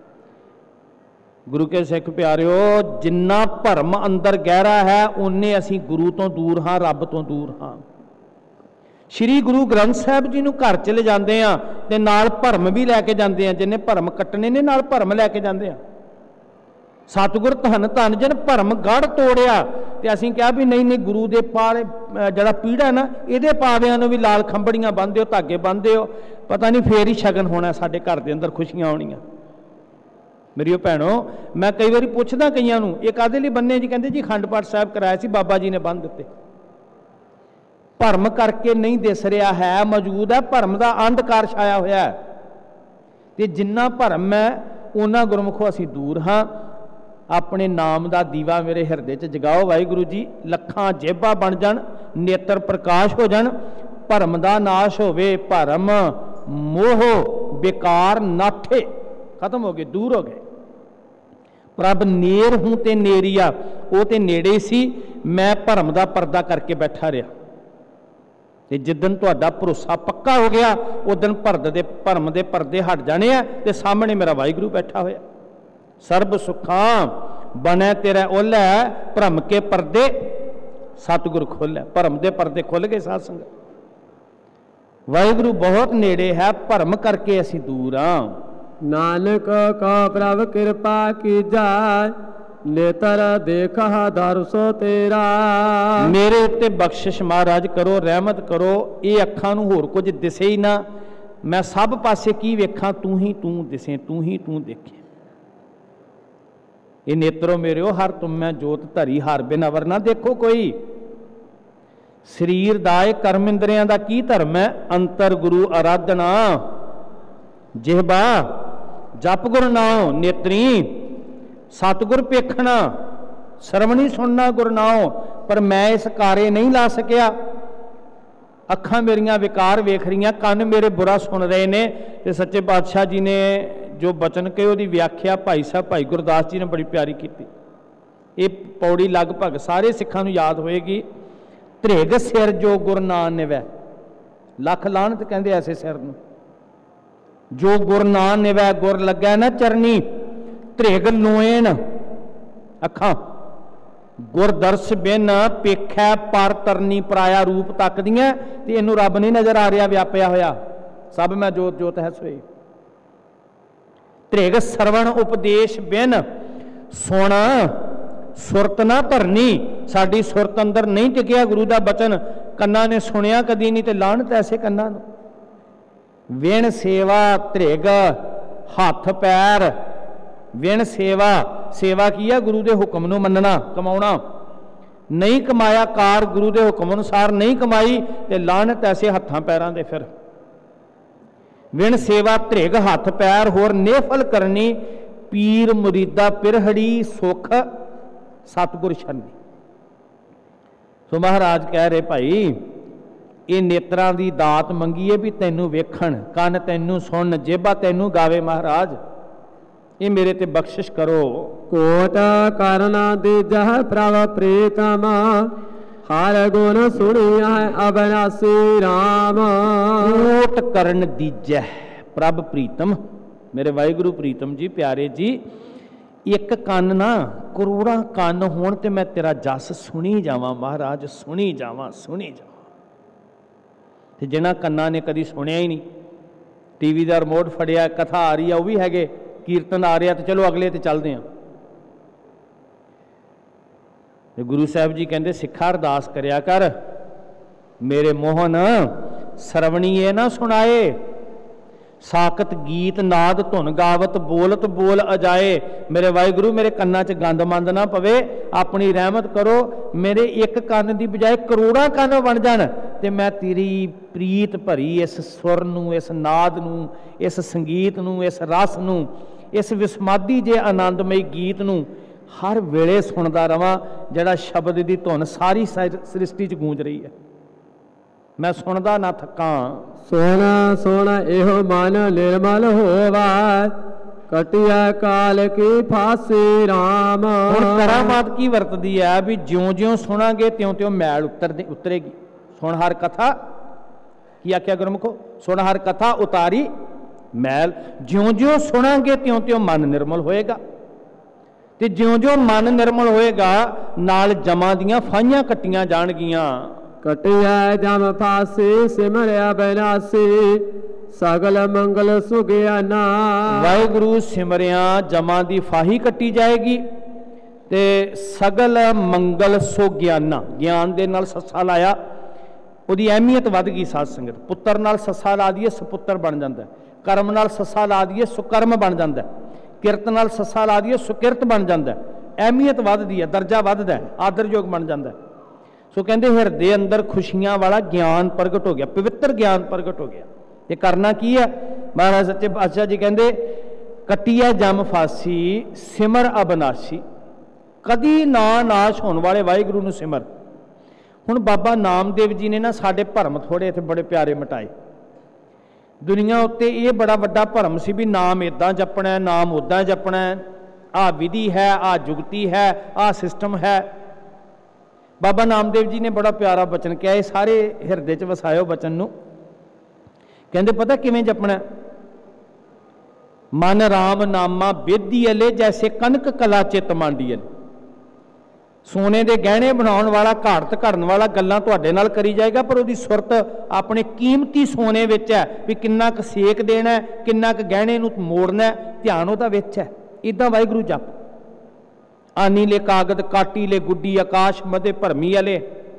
S2: गुरु के सिख प्यारिओ, जिन्ना भरम अंदर गहरा है उन्ने असीं गुरु तो दूर हाँ, रब तो दूर हाँ। श्री गुरु ग्रंथ साहब जी नूं घर चले जाते हैं तो नाल भरम भी लैके जाते हैं। जिन्हें भरम कट्टने ने नाल भरम लैके जाते हैं। सतगुर धन धन जिन भरम गढ़ तोड़िया। तो असीं कहा भी नहीं नहीं, गुरु के पारे जड़ा पीड़ा ना ये पावियां नूं भी लाल खंबड़ियां बन दिओ, धागे बन दिओ, पता नहीं फिर ही शगन होना, साडे घर के अंदर खुशियां आउणियां। मेरी भैनों, मैं कई बार पुछदा कईयां नूं ये काहदे लई बन्ने जी? कहंदे जी अखंड पाठ साहब कराया सी, बाबा जी ने बन दिते। भरम करके नहीं दिस रहा है, मौजूद है। भरम का अंधकार छाया होया है। ते जिन्ना भरम है उन्ना गुरमुखों असीं दूर हाँ। अपने नाम का दीवा मेरे हिरदे च जगाओ वाहिगुरू जी। लखां जेबां बन जाण, नेत्र प्रकाश हो जाण, भरम का नाश होवे। भरम मोह बेकार नाठे, खत्म हो गए, दूर हो गए। प्रभ नेर हूं ते नेरिया, वो तो नेड़े सी, मैं भरम का परदा करके बैठा रहा। ते जिदन तुहाडा भरोसा पक्का हो गया उस दिन भरम दे परदे हट जाने हैं ते सामने मेरा वाहिगुरू बैठा होया। सर्ब सुखां बने तेरा ओला, भरम के परदे सतगुर खोले, भरम के परदे खुल गए। साध संगत वाहिगुरु बहुत नेड़े है, भरम करके असी दूर हाँ।
S1: नानक का प्रभ कृपा की जाय, नेतर देखा दरसो तेरा।
S2: मेरे उत्ते बख्शिश महाराज करो, रहमत करो, ये अखां नूं होर कुछ दिसे ही ना, मैं सब पासे की वेखां, तू ही तू दिसे, तू ही तू देखे। ये नेत्रो मेरे हर तुम मैं जोत धरी, हर बिन अवर ना देखो कोई। शरीर दा कर्म इंद्रियां दा की धर्म है, अंतर गुरु आराधना, जिहबा जप गुर नाम, नेत्री सतगुर पेखना, सरवणी सुनना गुर नाम। पर मैं इस कार्य नहीं ला सकिया, अखां मेरियां विकार वेख रही, कान मेरे बुरा सुन रहे ने। ते सच्चे पातशाह जी ने जो बचन कहे उसकी व्याख्या भाई साहब भाई गुरदास जी ने बड़ी प्यारी की। ये पौड़ी लगभग सारे सिखां नूं याद होएगी। त्रिग सिर जो गुर ना निवै, लख लानत कहंदे ऐसे सिर नूं, जो गुर ना निवै, गुर लग्गै ना चरनी। त्रिग लोएन अखां, गुर दर्श बिन पेखै पर तरनी पराया रूप तकदियां, ते इनू रब नहीं नजर आ रहा व्यापिया होया, सब मैं जोत जोत है सोई। त्रिग सरवण उपदेश बिन सोना सुरत ना धरनी, साडी सुरत अंदर नहीं टिकिया गुरु का बचन, कन्ना ने सुनिया कदी नहीं, तो लानत ऐसे कन्ना नूं। विण सेवा त्रिग हथ पैर, विण सेवा, सेवा की है गुरु के हुक्म नूं मनना, कमाउणा नहीं, कमाया कार गुरु के हुक्म अनुसार नहीं कमाई, तो लानत ऐसे हत्थां पैरां दे। फिर विण सेवा त्रिग हथ पैर, होर नेफल करनी, पीर मुरीदा पिरहड़ी सुख सतगुर शरणी। सो महाराज कह रहे भाई ये नेत्रां दी दात मंगीए भी तैनू वेखण, कन तैनू सुन, जेबा तैनू गावे। महाराज ये मेरे ते बख्शिश करो।
S1: कोट करना दीजह प्रभ प्रीतम, हर गुण सुनिया अविनाशी राम।
S2: कोट करन दीजह प्रभ प्रीतम, मेरे वाहिगुरु प्रीतम जी प्यारे जी, एक कन ना करोड़ा कन होण ते मैं तेरा जस सुनी जावां। महाराज सुनी जावां, सुनी जावां। ते जिन्हां कन्नां ने कदी सुनिया ही नहीं, टीवी का रिमोट फड़िया, कथा आ रही है वह भी है, कीर्तन आ रहा तो चलो अगले तो चलते हैं। गुरु साहब जी कहते सिखा अरदास करया कर, मेरे मोहन सरवणीए ना सुनाए, साकत गीत नाद धुन गावत, बोलत बोल अजाए। मेरे वाहिगुरु मेरे कन्ना च गंद मंद ना पवे, अपनी रहमत करो, मेरे एक कन की बजाय करोड़ा कन बन जान, ते मैं तेरी प्रीत भरी इस सुर नूं, इस नाद नूं, इस संगीत नूं, इस रस नूं, इस विस्मादी जे आनंदमई गीत नूं हर वेले सुनदा रवां, जिहड़ा शब्द की धुन सारी सृष्टि च गूंज रही है, मैं सुनदा ना थकां।
S1: सोना सोना एहो मन निर्मल होवा, कटिया काल की फांसी राम।
S2: हुण करामात की वरतदी है भी ज्यों ज्यों सुनांगे त्यों त्यों मैल उतरेगी। सुन हर कथा की आख्या गुरमुखो, सुन हर कथा उतारी मैल, ज्यों ज्यों सुनांगे त्यों त्यों मन निर्मल होएगा, ते ज्यों ज्यों मन निर्मल होएगा नाल जमां दियां फाइयां कट्टियां जाणगियां।
S1: कटिया जम फांसी सिमरिया अविनाशी, सगल मंगल सुगिया ना।
S2: वाहिगुरु सिमरिया जमां दी फाही कट्टी जाएगी, ते सगल मंगल सो ज्ञाना, ज्ञान दे नाल सस्सा लाया, उहदी अहमियत वध गई। साध संगत पुत्र नाल सस्सा ला दीए सुपुत्र बन जाता है, कर्म नाल सस्सा ला दीए सुकर्म बन जाता है, किरत नाल सस्सा ला दीए सुकिरत बन जाता है, अहमियत वधदी है, दर्जा वधदा है, आदरयोग बन जाता है। सो कहते हिरदे अंदर खुशियां वाला ज्ञान प्रगट हो गया, पवित्र ज्ञान प्रगट हो गया। ये करना की है, महाराज सच्चे पातशाह जी कहते कटिया जम फांसी सिमर अविनाशी, कदी ना नाश होने वाले वाहिगुरु नूं सिमर। हुण बाबा नामदेव जी ने ना साडे भरम थोड़े इत्थे बड़े प्यारे मिटाए। दुनिया उत्ते ये बड़ा वड्डा भरम सी भी नाम इदां जपना है, नाम उदां जपना है, आ विधि है, आ जुगती है, आ सिस्टम है। बाबा नामदेव जी ने बड़ा प्यारा बचन किया, ये सारे हिरदे च वसायो बचन नूं। कहंदे पता किवें जपना, मन राम नामा बेदी अले, जैसे कनक कला चित मांडियन। सोने के गहने बनाने वाला, घाड़त घड़न वाला गल्लां तुहाडे नाल करी जाएगा, पर उहदी सुरत अपने कीमती सोने विच है भी किन्ना क सेक देना है, किन्ना क गहने नूं मोड़ना है, ध्यान उहदा विच है। इदां वाहिगुरू जप। आनी ले कागद काटी ले गुड्डी आकाश मधे भरमी वाले,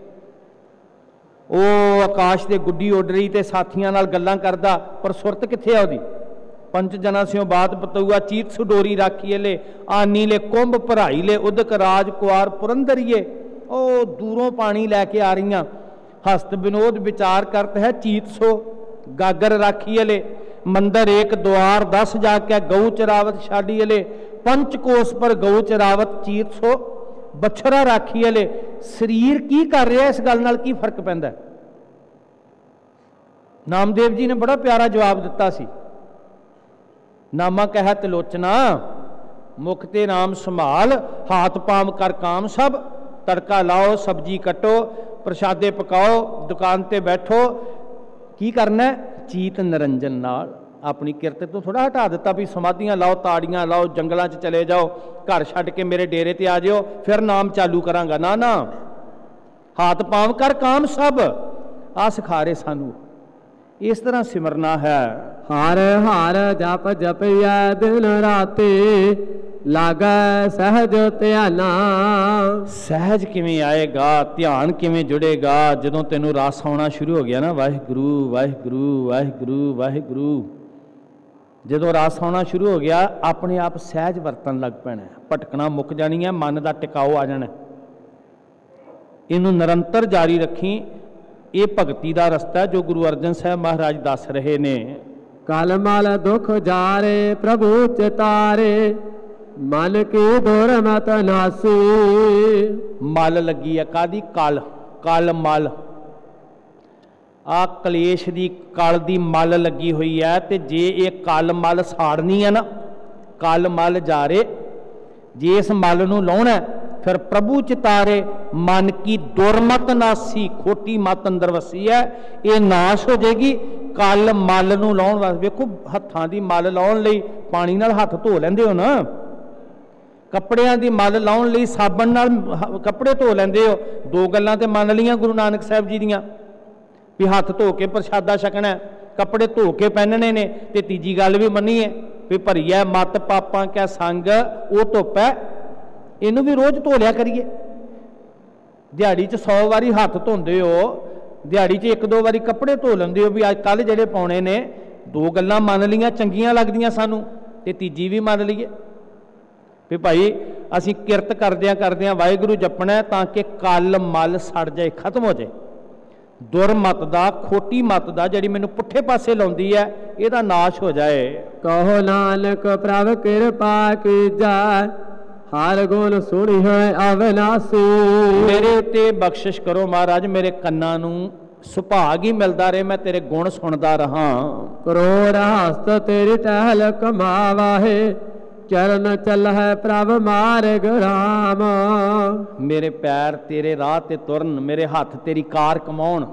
S2: ਉਹ आकाश ਦੇ गुड्डी उड़ रही तो साथियों नाल गल्लां करदा, पर सुरत कित्थे आ उहदी। पंच जना स्यों बात बतौआ चीत सुडोरी राखी ले, आनी ले कुंभ भराई ले, उदक राज कुआर पुरंदरिए। ओ दूरों पानी लैके आ रही, हस्त विनोद विचार करत है चीत सो गागर राखी ले, मंदिर एक द्वार 10 जाके गऊ चरावत छाड़ी ले, पंचकोस पर गऊ चरावत चीत सो बछरा राखी ले। शरीर की कर रहा, इस गल नाल की फर्क पैंदा। नामदेव जी ने बड़ा प्यारा जवाब दिता सी, नामा कह तिलोचना मुख ते नाम संभाल, हाथ पाम कर काम सब, तड़का लाओ सब्जी कटो प्रसादे पकाओ दुकान ते बैठो। की करना है? चीत निरंजन नाल अपनी किरत तो थोड़ा हटा दिता भी समाधियां लाओ, ताड़ियां लाओ, जंगलों च चले जाओ, घर छड्ड के मेरे डेरे ते आ जाओ, फिर नाम चालू करांगा। ना ना, हाथ पांव कर काम सब, आ सिखा रहे सानू। इस तरह सिमरना है।
S1: हर हर जप जपिया दिन राते, लागे सहज ध्याना।
S2: सहज किवें आएगा, ध्यान किवें जुड़ेगा? जदों तेनों रस आउणा शुरू हो गया ना, वाहिगुरू वाहिगुरू वाहिगुरू वाहिगुरू, जदों रस आउणा शुरू हो गया अपने आप सहज वरतन लग पैना, भटकना मुक जानी है, मन का टिकाओ आ जाना। इनू निरंतर जारी रखी, ये भगती का रस्ता है जो गुरु अर्जन साहब महाराज दस रहे ने।
S1: कल मल दुख जारे प्रभु चितारे, मन की दुर मत नासी।
S2: मल लगी है कादी? कल, कल मल, आ कलेश की कल की मल लगी हुई है। तो जे ये कल मल साड़नी है ना, कल मल जारे, जे इस मल नूं लाउणा फिर प्रभु चितारे, मन की दुरमत नासी, खोटी मत अंदर वसी है, ये नाश हो जाएगी। कल मल नूं लाउण वास्ते वेखो, हत्थां दी मल लाउण लई पानी नाल हत्थ धो लैंदे हो ना, कपड़ियां दी मल लाउण लई साबण नाल कपड़े धो लैंदे हो। दो गल्लां ते मन लईआं गुरु नानक साहब जी दीआं भी हत्थ धो के प्रसादा छकना, कपड़े धो के पहनने ने, ते तीजी गल भी मनी है भी भरीए मत पापां कै संग वो धुप है, इनू भी रोज़ धो लिया करिए। दिहाड़ी च 100 वारी हत्थ धोंदे हो, दिहाड़ी च 1-2 वारी कपड़े धो लेंदे हो भी अज कल जेडे पाने ने। दो गल्लां मन लिया चंगियां लगदियां सानू, ते तीजी भी मन लीए भी भाई असीं किरत करदियां वाहिगुरू जपना है ताकि कल मल सड़ जाए, खत्म हो जाए। दुरमत दा, खोटी मत दा जिहड़ी मैनूं पुठे पासे लाउंदी है, इहदा नाश हो जाए।
S1: कहो नानक प्रभ कृपा कीजा, हर गुण सुनी है अविनाशी।
S2: मेरे ते बख्शिश करो महाराज, मेरे कन्नां नूं सुभाग ही मिलता रहे, मैं तेरे गुण सुनता रहा।
S1: करोड़ हस्त तेरी टहल कमावाहे, चरण चल है प्रभ मार्ग राम।
S2: मेरे पैर तेरे राह ते तुरन, मेरे हाथ तेरी कार कमाउण।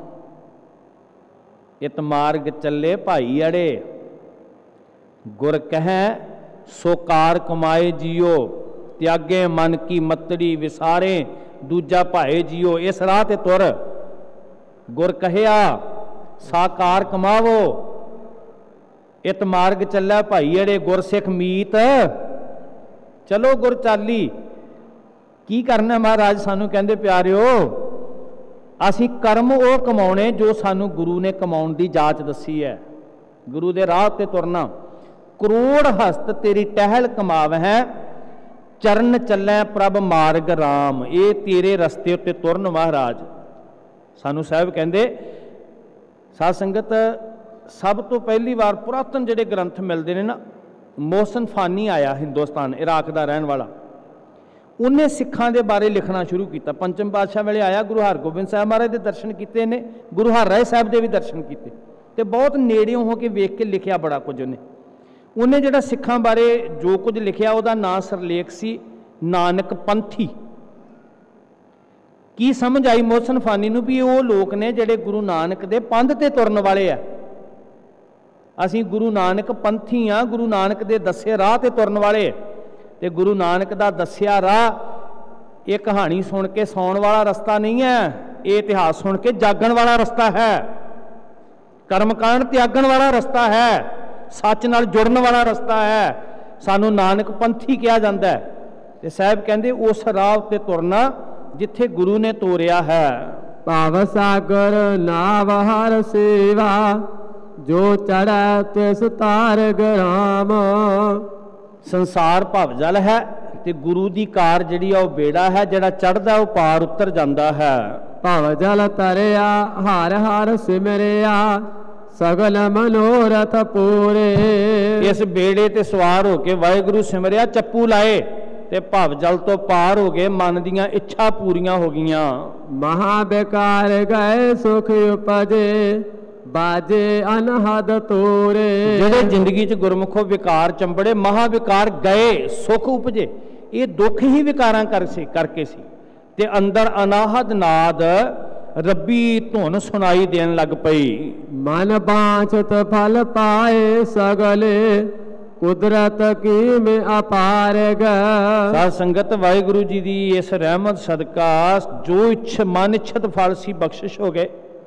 S2: इत मार्ग चले भाई अड़े, गुर कहें सो कार कमाए जियो, त्यागे मन की मतड़ी विसारे, दूजा भाए जियो। इस राह ते तुर, गुर कहिया साकार कमावो, इत मार्ग चलै भाई अड़े, गुर सिख मीत चलो गुर चाली। की करना महाराज सानू कहंदे प्यारिओ, असी कर्म वो कमाने जो सानू गुरु ने कमाउण दी जाच दसी है। गुरु दे राह ते तुरना। करोड़ हस्त तेरी टहल कमाव है, चरण चलै प्रभ मार्ग राम। ये तेरे रस्ते उत्ते तुरन महाराज। सानू साहब कहंदे साध संगत, सब तो पहली बार पुरातन जिहड़े ग्रंथ मिलते हैं ना, मोहसिन फानी आया हिंदुस्तान, इराक का रहने वाला, उन्हें सिखां दे बारे लिखना शुरू किया। पंचम पातशाह वेले आया, गुरु हरगोबिंद साहब महाराज के दर्शन किए ने, गुरु हरराय साहब के भी दर्शन किए, तो बहुत नेड़ियों हो के वेख के लिखिया बड़ा कुछ। उन्हें जिहड़ा सिखां बारे जो कुछ लिखिया, उहदा नाम सरलेख सी नानक पंथी। की समझ आई मोहसिन फानी नूं भी वो लोग ने जिहड़े गुरु नानक दे पंथ ते तुरन वाले आ। असीं गुरु नानक पंथी हाँ, गुरु नानक दे दस्से राह ते तुरन वाले। ते गुरु नानक दा दस्सिया राह ਇਹ ਕਹਾਣੀ ਸੁਣ ਕੇ ਸੌਣ ਵਾਲਾ ਰਸਤਾ ਨਹੀਂ ਹੈ, ਇਹ ਇਤਿਹਾਸ ਸੁਣ ਕੇ ਜਾਗਣ ਵਾਲਾ ਰਸਤਾ ਹੈ, ਕਰਮਕਾਂਡ ਤਿਆਗਣ ਵਾਲਾ ਰਸਤਾ ਹੈ, ਸੱਚ ਨਾਲ ਜੁੜਨ ਵਾਲਾ ਰਸਤਾ ਹੈ। ਸਾਨੂੰ ਨਾਨਕ ਪੰਥੀ ਕਿਹਾ ਜਾਂਦਾ ਹੈ ਤੇ ਸਾਹਿਬ ਕਹਿੰਦੇ ਉਸ ਰਾਹ ਉੱਤੇ ਤੁਰਨਾ ਜਿੱਥੇ ਗੁਰੂ ਨੇ ਤੋਰਿਆ ਹੈ।
S1: ਭਾਵ ਸਾਗਰ ਨਾਵ ਹਰ ਸੇਵਾ, ਜੋ ਚੜ੍ਹੈ ਤਿਸ ਤਾਰਗ ਰਾਮ।
S2: ਸੰਸਾਰ ਭਵਜਲ ਹੈ ਤੇ ਗੁਰੂ ਦੀ ਕਾਰ ਜਿਹੜੀ ਆ ਉਹ ਬੇੜਾ ਹੈ, ਜਿਹੜਾ ਚੜ੍ਹਦਾ ਉਹ ਪਾਰ ਉਤਰ ਜਾਂਦਾ ਹੈ।
S1: ਭਵ ਜਲ ਤਰਿਆ ਹਰ ਹਰ ਸਿਮਰਿਆ, ਸਗਲ ਮਨੋਰਥ ਪੂਰੇ।
S2: ਇਸ ਬੇੜੇ ਤੇ ਸਵਾਰ ਹੋ ਕੇ ਵਾਹਿਗੁਰੂ ਸਿਮਰਿਆ, ਚੱਪੂ ਲਾਏ ਤੇ ਭਵ ਜਲ ਤੋਂ ਪਾਰ ਹੋ ਗਏ, ਮਨ ਦੀਆਂ ਇੱਛਾ ਪੂਰੀਆਂ ਹੋ ਗਈਆਂ।
S1: ਮਹਾ ਬੇਕਾਰ ਗਏ ਸੁਖ ਉਪਜੇ, ਬਾਜੇ ਅਨਹਦ ਤੋਰੇ।
S2: ਜਿਹੜੇ ਜ਼ਿੰਦਗੀ 'ਚ ਗੁਰਮੁਖੋ ਵਿਕਾਰ ਚੰਬੜੇ, ਮਹਾ ਵਿਕਾਰ ਗਏ, ਸੁਖ ਉਪਜੇ। ਇਹ ਦੁੱਖ ਹੀ ਵਿਕਾਰਾਂ ਕਰਕੇ ਸੀ ਤੇ ਅੰਦਰ ਅਨਾਹਦ ਨਾਦ ਰੱਬੀ ਧੁਨ ਸੁਣਾਈ ਦੇਣ ਲੱਗ ਪਈ।
S1: ਮਨ ਬਾਂਛਤ ਫਲ ਪਾਏ ਸਗਲੇ, ਕੁਦਰਤ ਕੀ ਮੈਂ ਅਪਾਰ ਗ।
S2: ਸਾਧ ਸੰਗਤ, ਵਾਹਿਗੁਰੂ ਜੀ ਦੀ ਇਸ ਰਹਿਮਤ ਸਦਕਾ ਜੋ ਮਨ ਇੱਛਤ ਫਲ ਸੀ ਬਖਸ਼ਿਸ਼ ਹੋ ਗਏ।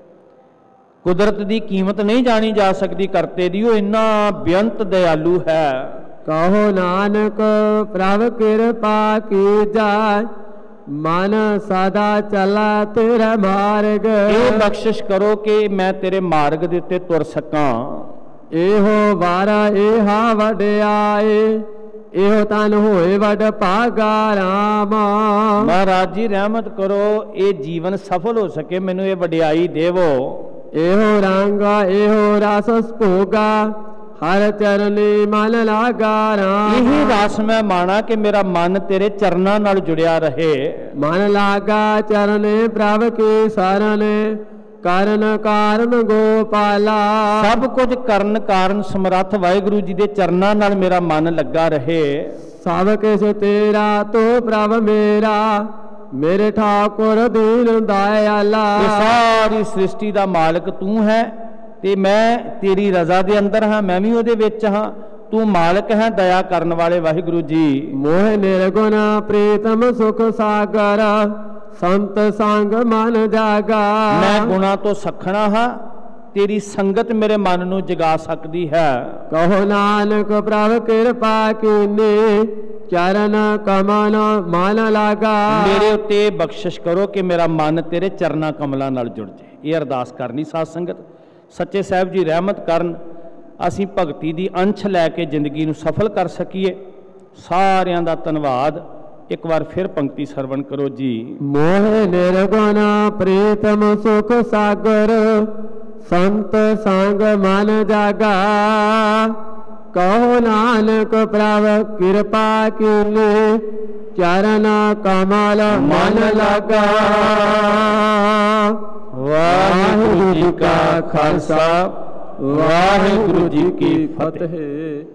S2: ਕੁਦਰਤ ਦੀ ਕੀਮਤ ਨਹੀਂ ਜਾਣੀ ਜਾ ਸਕਦੀ ਕਰਤੇ ਦੀ, ਉਹ ਇੰਨਾ ਬੇਅੰਤ ਦਇਆਲੂ ਹੈ।
S1: ਕਹੋ ਨਾਨਕ ਪ੍ਰਭ ਕਿਰਪਾ ਕੀਜੈ, ਮਨ ਸਦਾ ਚਲਾ ਤੇਰਾ ਮਾਰਗ।
S2: ਇਹ ਬਖਸ਼ਿਸ਼ ਕਰੋ ਕਿ ਮੈਂ ਤੇਰੇ ਮਾਰਗ ਦੇ ਉੱਤੇ ਤੁਰ ਸਕਾਂ।
S1: ਇਹੋ ਵਾਰਾ ਇਹਾ ਵਡਿਆਏ, ਇਹੋ ਤਨ ਹੋਏ ਵਡ ਭਾਗਾ ਰਾਮ। ਮਹਾਰਾਜ
S2: ਜੀ ਰਹਿਮਤ ਕਰੋ, ਇਹ ਜੀਵਨ ਸਫਲ ਹੋ ਸਕੇ, ਮੈਨੂੰ ਇਹ ਵਡਿਆਈ ਦੇਵੋ।
S1: ਇਹੋ ਰੰਗਾ ਇਹੋ ਰਸ ਭੋਗਾ, ਹਰ ਚਰਨੀ ਮਨ ਲਾਗਾ ਰਾਮ।
S2: ਇਹੀ ਰਸ ਮੈਂ ਮਾਣਾ ਕਿ ਮੇਰਾ ਮਨ ਤੇਰੇ ਚਰਨਾਂ ਨਾਲ ਜੁੜਿਆ ਰਹੇ।
S1: ਮਨ ਲਾਗਾ ਚਰਨੇ ਪ੍ਰਭ ਕੀ ਸਰਨੇ, ਕਰਨ ਕਾਰਨ ਗੋਪਾਲਾ।
S2: ਸਭ ਕੁਝ ਕਰਨ ਕਾਰਨ ਸਮਰੱਥ ਵਾਹਿਗੁਰੂ ਜੀ ਦੇ ਚਰਨਾਂ ਨਾਲ ਮੇਰਾ ਮਨ ਲੱਗਾ ਰਹੇ।
S1: ਸਭ ਕਿਛ ਤੇਰਾ ਤੋ ਪ੍ਰਭ ਮੇਰਾ, ਮੇਰੇ ਠਾਕੁਰ ਦੀਨ ਦਇਆਲਾ।
S2: ਇਹ ਸਾਰੀ ਸ੍ਰਿਸ਼ਟੀ ਦਾ ਮਾਲਕ ਤੂੰ ਹੈ ਤੇ ਮੈਂ ਤੇਰੀ ਰਜ਼ਾ ਦੇ ਅੰਦਰ ਹਾਂ, ਮੈਂ ਵੀ ਉਹਦੇ ਵਿੱਚ ਹਾਂ। ਤੂੰ ਮਾਲਕ ਹੈ ਦਇਆ ਕਰਨ ਵਾਲੇ ਵਾਹਿਗੁਰੂ ਜੀ।
S1: ਮੋਹ ਨਿਰਗੁਣ ਪ੍ਰੀਤਮ ਸੁਖ ਸਾਗਰ, ਸੰਤ ਸੰਗ ਮਨ ਜਾਗਾ।
S2: ਮੈਂ ਗੁਣਾ ਤੋਂ ਸਖਣਾ ਹਾਂ, ਤੇਰੀ ਸੰਗਤ ਮੇਰੇ ਮਨ ਨੂੰ ਜਗਾ ਸਕਦੀ ਹੈ।
S1: ਕਹੋ ਨਾਨਕ ਪ੍ਰਭ ਕਿਰਪਾ ਕੀਨੀ, ਚਰਨ ਕਮਲ ਮਨ ਲਾਗਾ।
S2: ਮੇਰੇ ਉੱਤੇ ਬਖਸ਼ਿਸ਼ ਕਰੋ ਕਿ ਮੇਰਾ ਮਨ ਤੇਰੇ ਚਰਨਾਂ ਕਮਲਾਂ ਨਾਲ ਜੁੜ ਜਾਏ। ਇਹ ਅਰਦਾਸ ਕਰਨੀ ਸਾਧ ਸੰਗਤ। ਸੱਚੇ ਸਾਹਿਬ ਜੀ ਰਹਿਮਤ ਕਰਨ, ਅਸੀਂ ਭਗਤੀ ਦੀ ਅੰਸ਼ ਲੈ ਕੇ ਜ਼ਿੰਦਗੀ ਨੂੰ ਸਫਲ ਕਰ ਸਕੀਏ। ਸਾਰਿਆਂ ਦਾ ਧੰਨਵਾਦ। ਇੱਕ ਵਾਰ ਫਿਰ ਪੰਕਤੀ ਸਰਵਣ ਕਰੋ ਜੀ।
S1: ਮੋਹ ਨਿਰਗੁਣ ਪ੍ਰੀਤਮ ਸੁਖ ਸਾਗਰ, ਸੰਤ ਸੰਗ ਮਨ ਜਾਗਾ। ਕਹੋ ਨਾਨਕ ਪ੍ਰਭ ਕਿਰਪਾ ਕੀਨੀ, ਚਰਨ ਕਮਲ ਮਨ ਲਾਗਾ। ਵਾਹਿਗੁਰੂ ਜੀ ਕਾ ਖਾਲਸਾ, ਵਾਹਿਗੁਰੂ ਜੀ ਕੀ ਫਤਿਹ।